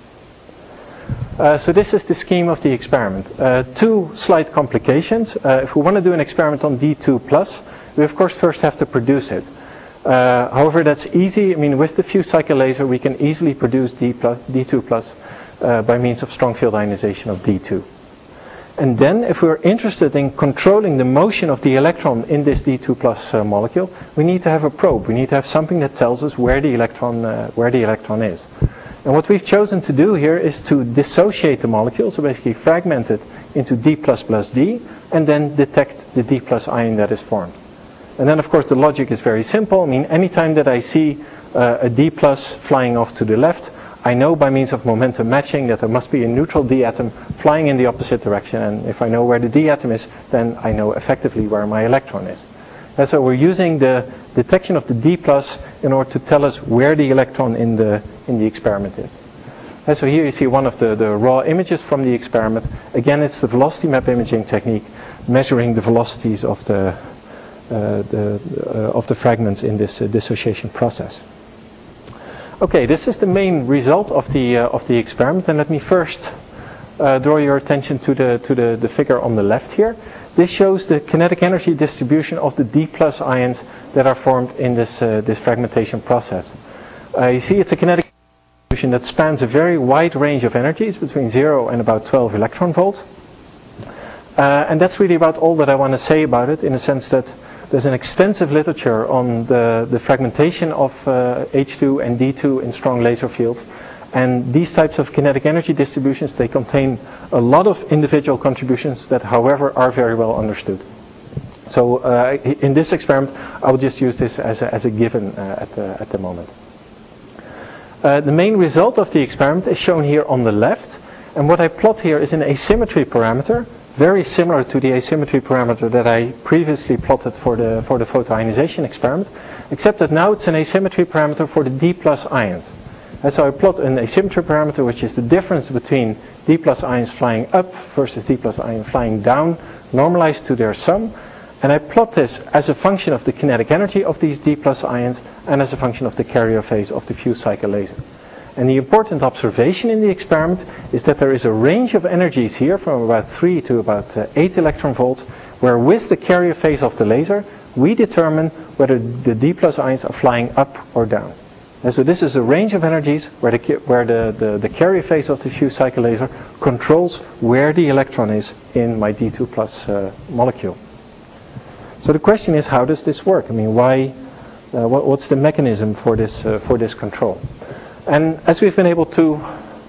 So this is the scheme of the experiment. 2 slight complications. If we want to do an experiment on D2+, we of course first have to produce it. However, that's easy. I mean, with the few cycle laser, we can easily produce D2+ by means of strong field ionization of D2. And then, if we're interested in controlling the motion of the electron in this D2+ molecule, we need to have a probe. We need to have something that tells us where the electron is. And what we've chosen to do here is to dissociate the molecule, so basically fragment it into D++ D, and then detect the D+ ion that is formed. And then of course the logic is very simple. I mean, anytime that I see a D+ flying off to the left, I know by means of momentum matching that there must be a neutral D atom flying in the opposite direction. And if I know where the D atom is, then I know effectively where my electron is. And so we're using the detection of the D+ in order to tell us where the electron in the experiment is. And so here you see one of the raw images from the experiment. Again, it's the velocity map imaging technique, measuring the velocities of the fragments in this dissociation process. Okay, this is the main result of the experiment, and let me first draw your attention to the figure on the left here. This shows the kinetic energy distribution of the D+ ions that are formed in this fragmentation process. You see it's a kinetic distribution that spans a very wide range of energies between 0 and about 12 electron volts. And that's really about all that I want to say about it, in the sense that there's an extensive literature on the fragmentation of H2 and D2 in strong laser fields. And these types of kinetic energy distributions, they contain a lot of individual contributions that, however, are very well understood. So in this experiment, I will just use this as a given at the moment. The main result of the experiment is shown here on the left. And what I plot here is an asymmetry parameter, very similar to the asymmetry parameter that I previously plotted for the photoionization experiment, except that now it's an asymmetry parameter for the D+ ions. And so I plot an asymmetry parameter, which is the difference between D+ ions flying up versus D+ ions flying down, normalized to their sum. And I plot this as a function of the kinetic energy of these D+ ions and as a function of the carrier phase of the fused cycle laser. And the important observation in the experiment is that there is a range of energies here from about 3 to about 8 electron volts, where with the carrier phase of the laser, we determine whether the D+ ions are flying up or down. And so this is a range of energies where the carrier phase of the fused cycle laser controls where the electron is in my D2+ molecule. So the question is, how does this work? I mean, what's the mechanism for this control? And as we've been able to,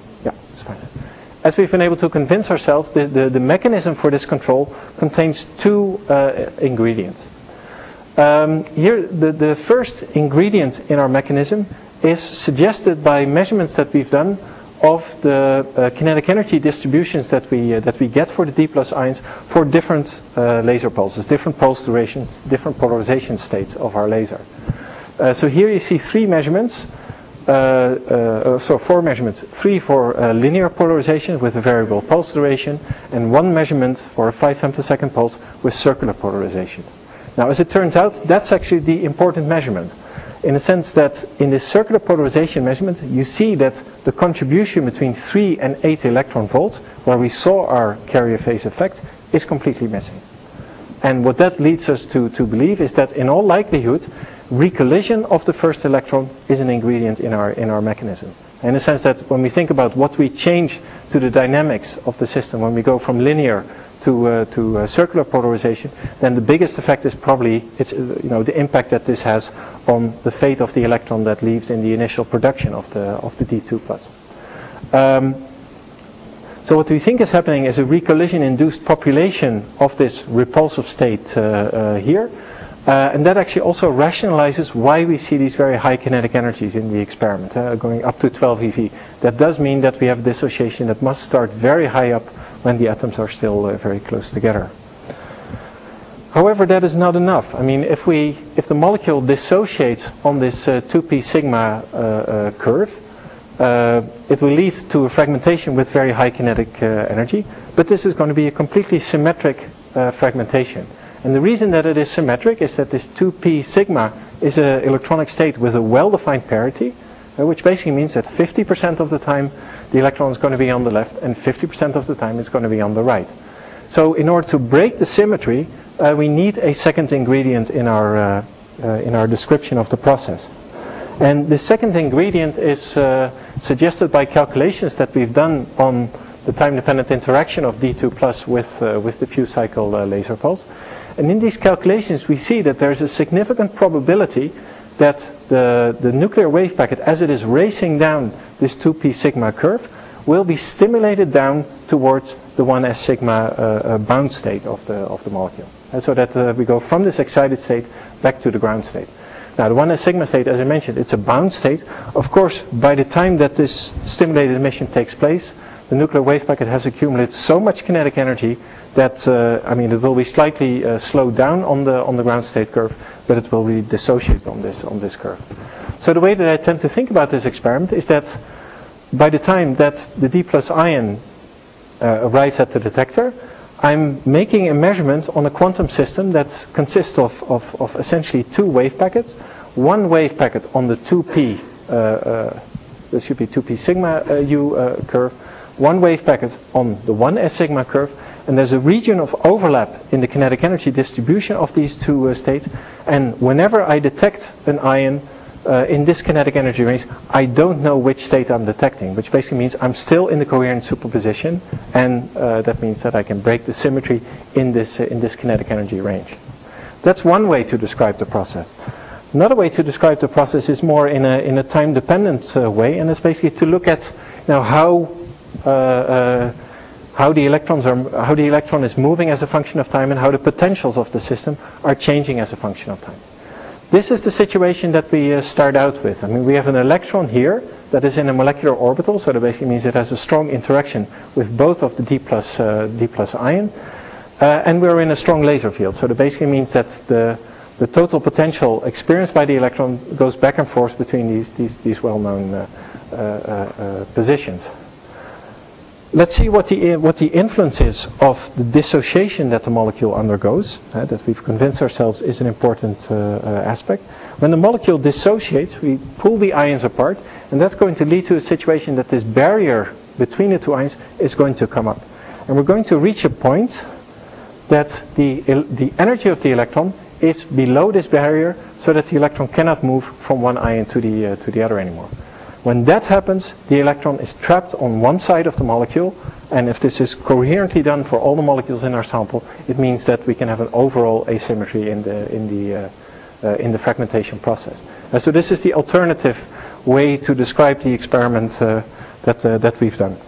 convince ourselves, the mechanism for this control contains 2 ingredients. Here, the first ingredient in our mechanism is suggested by measurements that we've done of the kinetic energy distributions that we get for the D+ ions for different laser pulses, different pulse durations, different polarization states of our laser. So here you see 3 measurements 4 measurements, 3 for linear polarization with a variable pulse duration, and 1 measurement for a 5 femtosecond pulse with circular polarization. Now, as it turns out, that's actually the important measurement, in the sense that in this circular polarization measurement, you see that the contribution between 3 and 8 electron volts, where we saw our carrier phase effect, is completely missing. And what that leads us to believe is that in all likelihood, recollision of the first electron is an ingredient in our mechanism. In the sense that when we think about what we change to the dynamics of the system, when we go from linear to circular polarization, then the biggest effect is probably the impact that this has on the fate of the electron that leaves in the initial production of the D2+. So what we think is happening is a recollision-induced population of this repulsive state here. And that actually also rationalizes why we see these very high kinetic energies in the experiment, going up to 12 eV. That does mean that we have dissociation that must start very high up when the atoms are still very close together. However, that is not enough. I mean, if the molecule dissociates on this 2p sigma curve, it will lead to a fragmentation with very high kinetic energy, but this is going to be a completely symmetric fragmentation. And the reason that it is symmetric is that this 2p sigma is an electronic state with a well-defined parity, which basically means that 50% of the time the electron is going to be on the left and 50% of the time it's going to be on the right. So in order to break the symmetry, we need a second ingredient in our description of the process. And the second ingredient is suggested by calculations that we've done on the time-dependent interaction of D2+ with the fuse cycle laser pulse. And in these calculations, we see that there's a significant probability that the nuclear wave packet, as it is racing down this 2p sigma curve, will be stimulated down towards the 1s sigma bound state of the molecule. And so that we go from this excited state back to the ground state. Now, the 1s sigma state, as I mentioned, it's a bound state. Of course, by the time that this stimulated emission takes place, the nuclear wave packet has accumulated so much kinetic energy that it will be slightly slowed down on the ground state curve, but it will really dissociate on this curve. So the way that I tend to think about this experiment is that by the time that the D+ ion arrives at the detector, I'm making a measurement on a quantum system that consists of essentially 2 wave packets. One wave packet on the 2p, there should be 2p sigma u curve. One wave packet on the 1s sigma curve. And there's a region of overlap in the kinetic energy distribution of these 2 states. And whenever I detect an ion in this kinetic energy range, I don't know which state I'm detecting, which basically means I'm still in the coherent superposition, and that means that I can break the symmetry in this kinetic energy range. That's one way to describe the process. Another way to describe the process is more in a time-dependent way, and it's basically to look at how the electron is moving as a function of time and how the potentials of the system are changing as a function of time. This is the situation that we start out with. I mean, we have an electron here that is in a molecular orbital, so that basically means it has a strong interaction with both of the D+ ion, and we're in a strong laser field. So that basically means that the total potential experienced by the electron goes back and forth between these well-known positions. Let's see what the influence is of the dissociation that the molecule undergoes, that we've convinced ourselves is an important aspect. When the molecule dissociates, we pull the ions apart, and that's going to lead to a situation that this barrier between the 2 ions is going to come up. And we're going to reach a point that the energy of the electron is below this barrier, so that the electron cannot move from one ion to the other anymore. When that happens, the electron is trapped on one side of the molecule, and if this is coherently done for all the molecules in our sample, it means that we can have an overall asymmetry in the fragmentation process. And so this is the alternative way to describe the experiment that we've done.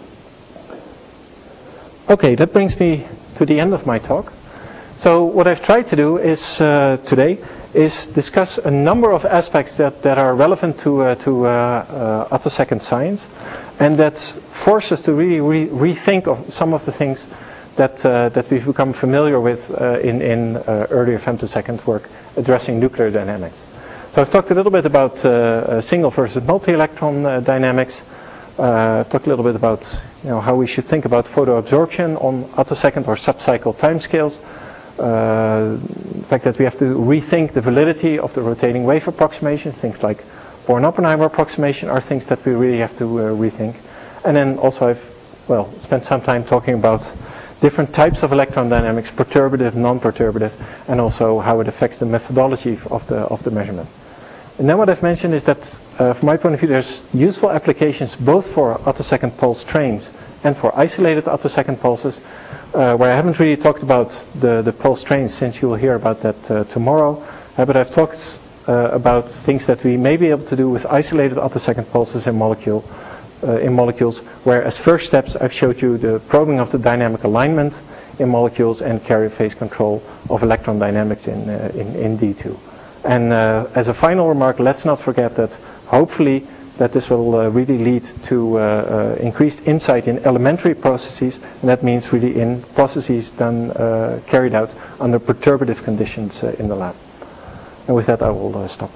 Okay, that brings me to the end of my talk. So what I've tried to do is today is discuss a number of aspects that are relevant to attosecond science, and that force us to really rethink of some of the things that we've become familiar with in earlier femtosecond work addressing nuclear dynamics. So I've talked a little bit about single versus multi-electron dynamics. I've talked a little bit about how we should think about photoabsorption on attosecond or subcycle timescales. The fact that we have to rethink the validity of the rotating wave approximation, things like Born-Oppenheimer approximation are things that we really have to rethink. And then also I've spent some time talking about different types of electron dynamics, perturbative, non-perturbative, and also how it affects the methodology of the measurement. And then what I've mentioned is that from my point of view there's useful applications both for attosecond pulse trains and for isolated attosecond pulses, where I haven't really talked about the pulse trains, since you will hear about that tomorrow, but I've talked about things that we may be able to do with isolated attosecond pulses in molecules, where as first steps I've showed you the probing of the dynamic alignment in molecules and carrier phase control of electron dynamics in D2. And as a final remark, let's not forget that hopefully that this will really lead to increased insight in elementary processes, and that means really in processes carried out under perturbative conditions in the lab. And with that I will stop.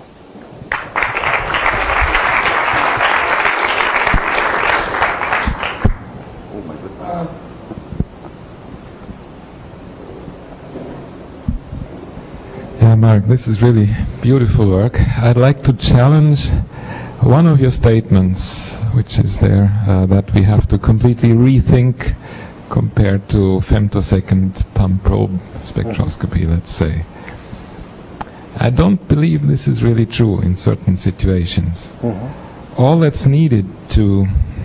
Mark, this is really beautiful work. I'd like to challenge one of your statements, which is there, that we have to completely rethink compared to femtosecond pump probe spectroscopy, let's say. I don't believe this is really true in certain situations. All that's needed to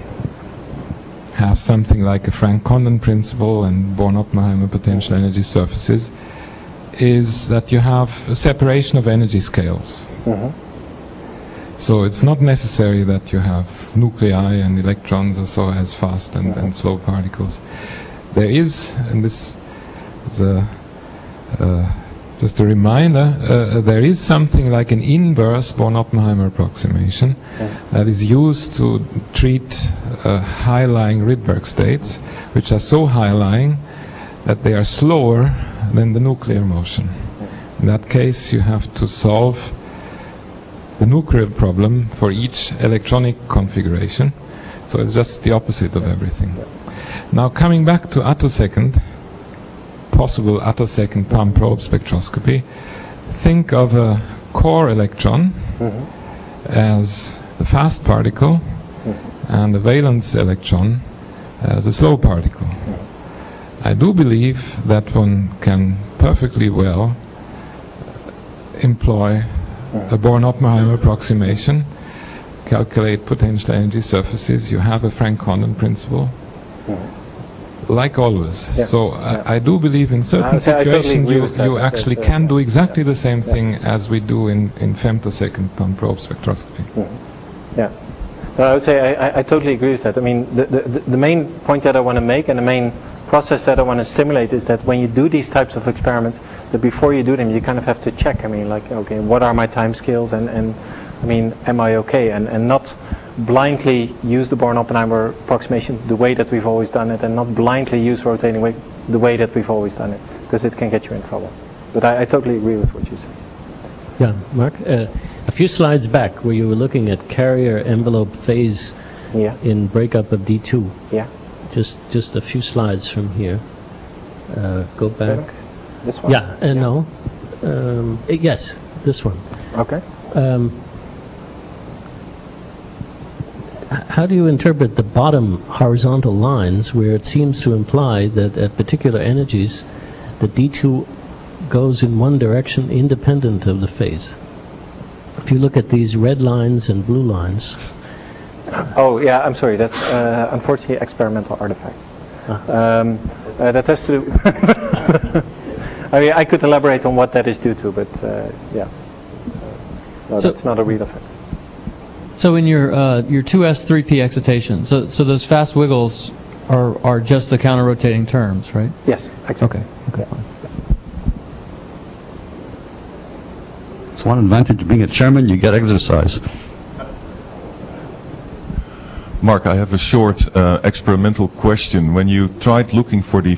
have something like a Frank Condon principle and Born-Oppenheimer potential energy surfaces is that you have a separation of energy scales. So it's not necessary that you have nuclei and electrons or so as fast and slow particles. There is, and this is just a reminder, there is something like an inverse Born-Oppenheimer approximation that is used to treat high-lying Rydberg states, which are so high-lying that they are slower than the nuclear motion. In that case, you have to solve the nuclear problem for each electronic configuration. So it's just the opposite of everything. Now coming back to attosecond, possible attosecond pump probe spectroscopy, think of a core electron as the fast particle and the valence electron as a slow particle. I do believe that one can perfectly well employ a Born-Oppenheimer approximation, calculate potential energy surfaces. You have a Frank Condon principle, like always. So I do believe in certain situations you actually can do exactly the same thing as we do in femtosecond pump probe spectroscopy. I would say I totally agree with that. I mean, the main point that I want to make and the main process that I want to stimulate is that when you do these types of experiments, that before you do them, you kind of have to check. I mean, like, okay, what are my time scales, and I mean, am I okay? And not blindly use the Born-Oppenheimer approximation the way that we've always done it, and not blindly use rotating wave the way that we've always done it, because it can get you in trouble. But I totally agree with what you said. Yeah, Mark, a few slides back where you were looking at carrier envelope phase in breakup of D2. Yeah. Just a few slides from here. Go back. This one? Yeah, no. Yes, this one. Okay. How do you interpret the bottom horizontal lines where it seems to imply that at particular energies the D2 goes in one direction independent of the phase? If you look at these red lines and blue lines. Oh, yeah, I'm sorry. That's unfortunately experimental artifact. That has to do... I mean, I could elaborate on what that is due to, but no, that's not a real effect. So in your 2s 3p excitation, so those fast wiggles are just the counter-rotating terms, right? Yes, exactly. Okay, fine. It's one advantage of being a chairman, you get exercise. Mark, I have a short experimental question. When you tried looking for the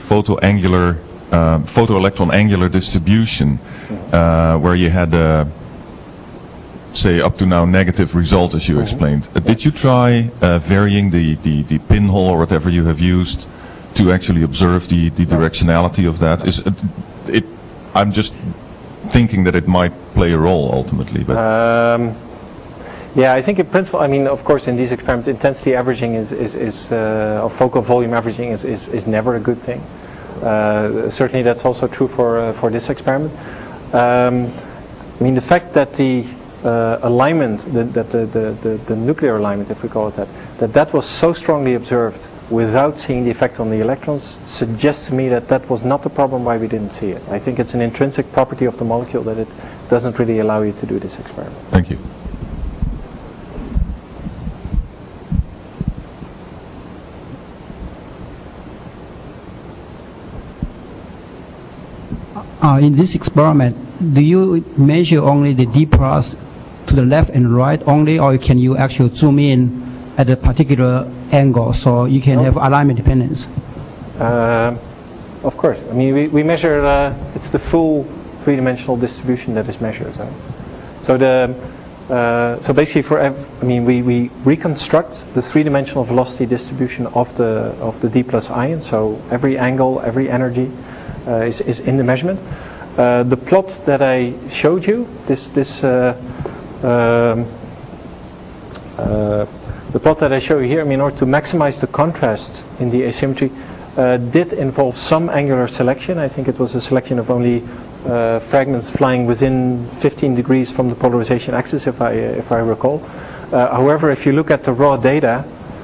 photoelectron angular distribution, where you had say, up to now negative result, as you explained. Did you try varying the pinhole or whatever you have used to actually observe the directionality of that? I'm just thinking that it might play a role ultimately. But yeah, I think in principle, I mean, of course, in these experiments, intensity averaging or focal volume averaging is never a good thing. Certainly, that's also true for this experiment. I mean, the fact that the alignment, the nuclear alignment, if we call it that was so strongly observed without seeing the effect on the electrons, suggests to me that was not the problem why we didn't see it. I think it's an intrinsic property of the molecule that it doesn't really allow you to do this experiment. Thank you. In this experiment, do you measure only the D plus to the left and right only, or can you actually zoom in at a particular angle so you can have alignment dependence? Of course. I mean, we measure, it's the full three-dimensional distribution that is measured. So basically we reconstruct the three-dimensional velocity distribution of the D plus ion. So every angle, every energy is in the measurement. The plot that I showed you, the plot that I show you here, I mean, in order to maximize the contrast in the asymmetry, did involve some angular selection. I think it was a selection of only fragments flying within 15 degrees from the polarization axis, if I recall. However, if you look at the raw data,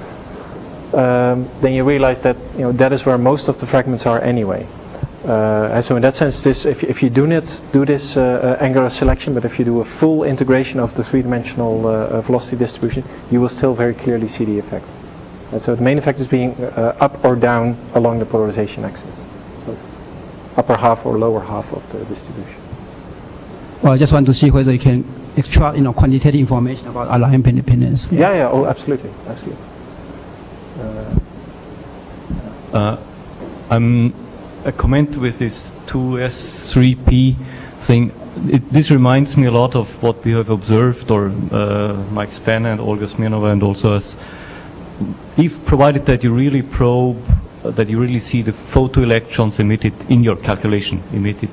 then you realize that that is where most of the fragments are anyway. So in that sense, if you do not do this angular selection, but if you do a full integration of the three-dimensional velocity distribution, you will still very clearly see the effect. So the main effect is being up or down along the polarization axis, upper half or lower half of the distribution. Well, I just want to see whether you can extract quantitative information about alignment independence. Yeah. Oh, absolutely. A comment with this 2s3p thing. This reminds me a lot of what we have observed, or Mike Spanner and Olga Smirnova, and also us. If provided that you really probe, that you really see the photoelectrons emitted in your calculation,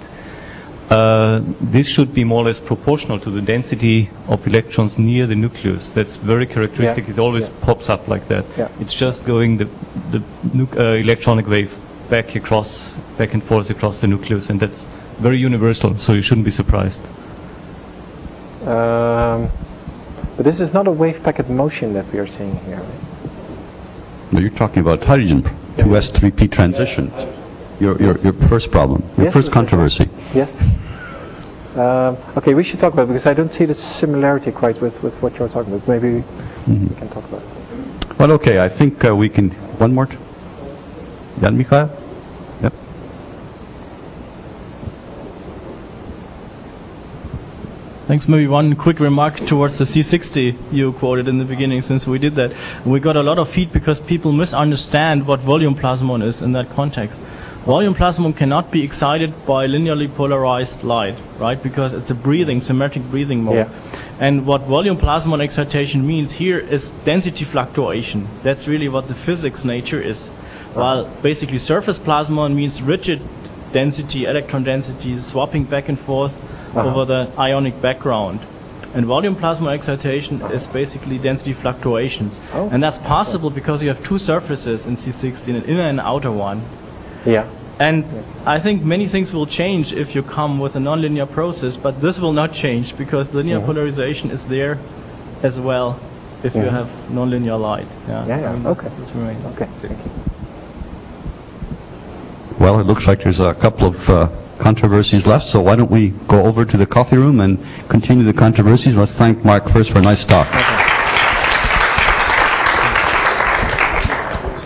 this should be more or less proportional to the density of electrons near the nucleus. That's very characteristic. Yeah. It always pops up like that. Yeah. It's just going the electronic wave back and forth across the nucleus, and that's very universal, so you shouldn't be surprised. But this is not a wave packet motion that we are seeing here. No, you're talking about hydrogen 2s3p transitions. Your first problem, your first controversy. Yes. Okay, we should talk about it because I don't see the similarity quite with what you're talking about. Maybe we can talk about it. Well, okay, I think we can. One more. Jan Michael? Yep. Thanks. Maybe one quick remark towards the C60 you quoted in the beginning, since we did that. We got a lot of feedback because people misunderstand what volume plasmon is in that context. Volume plasmon cannot be excited by linearly polarized light, right? Because it's a breathing, symmetric breathing mode. Yeah. And what volume plasmon excitation means here is density fluctuation. That's really what the physics nature is. While basically surface plasmon means rigid density, electron density, swapping back and forth over the ionic background. And volume plasmon excitation is basically density fluctuations. And that's possible because you have two surfaces in C60, an inner and outer one. Yeah. And I think many things will change if you come with a nonlinear process, but this will not change because linear polarization is there as well if you have nonlinear light. I mean, this remains. Okay, thank you. Well, it looks like there's a couple of controversies left, so why don't we go over to the coffee room and continue the controversies. Let's thank Mark first for a nice talk.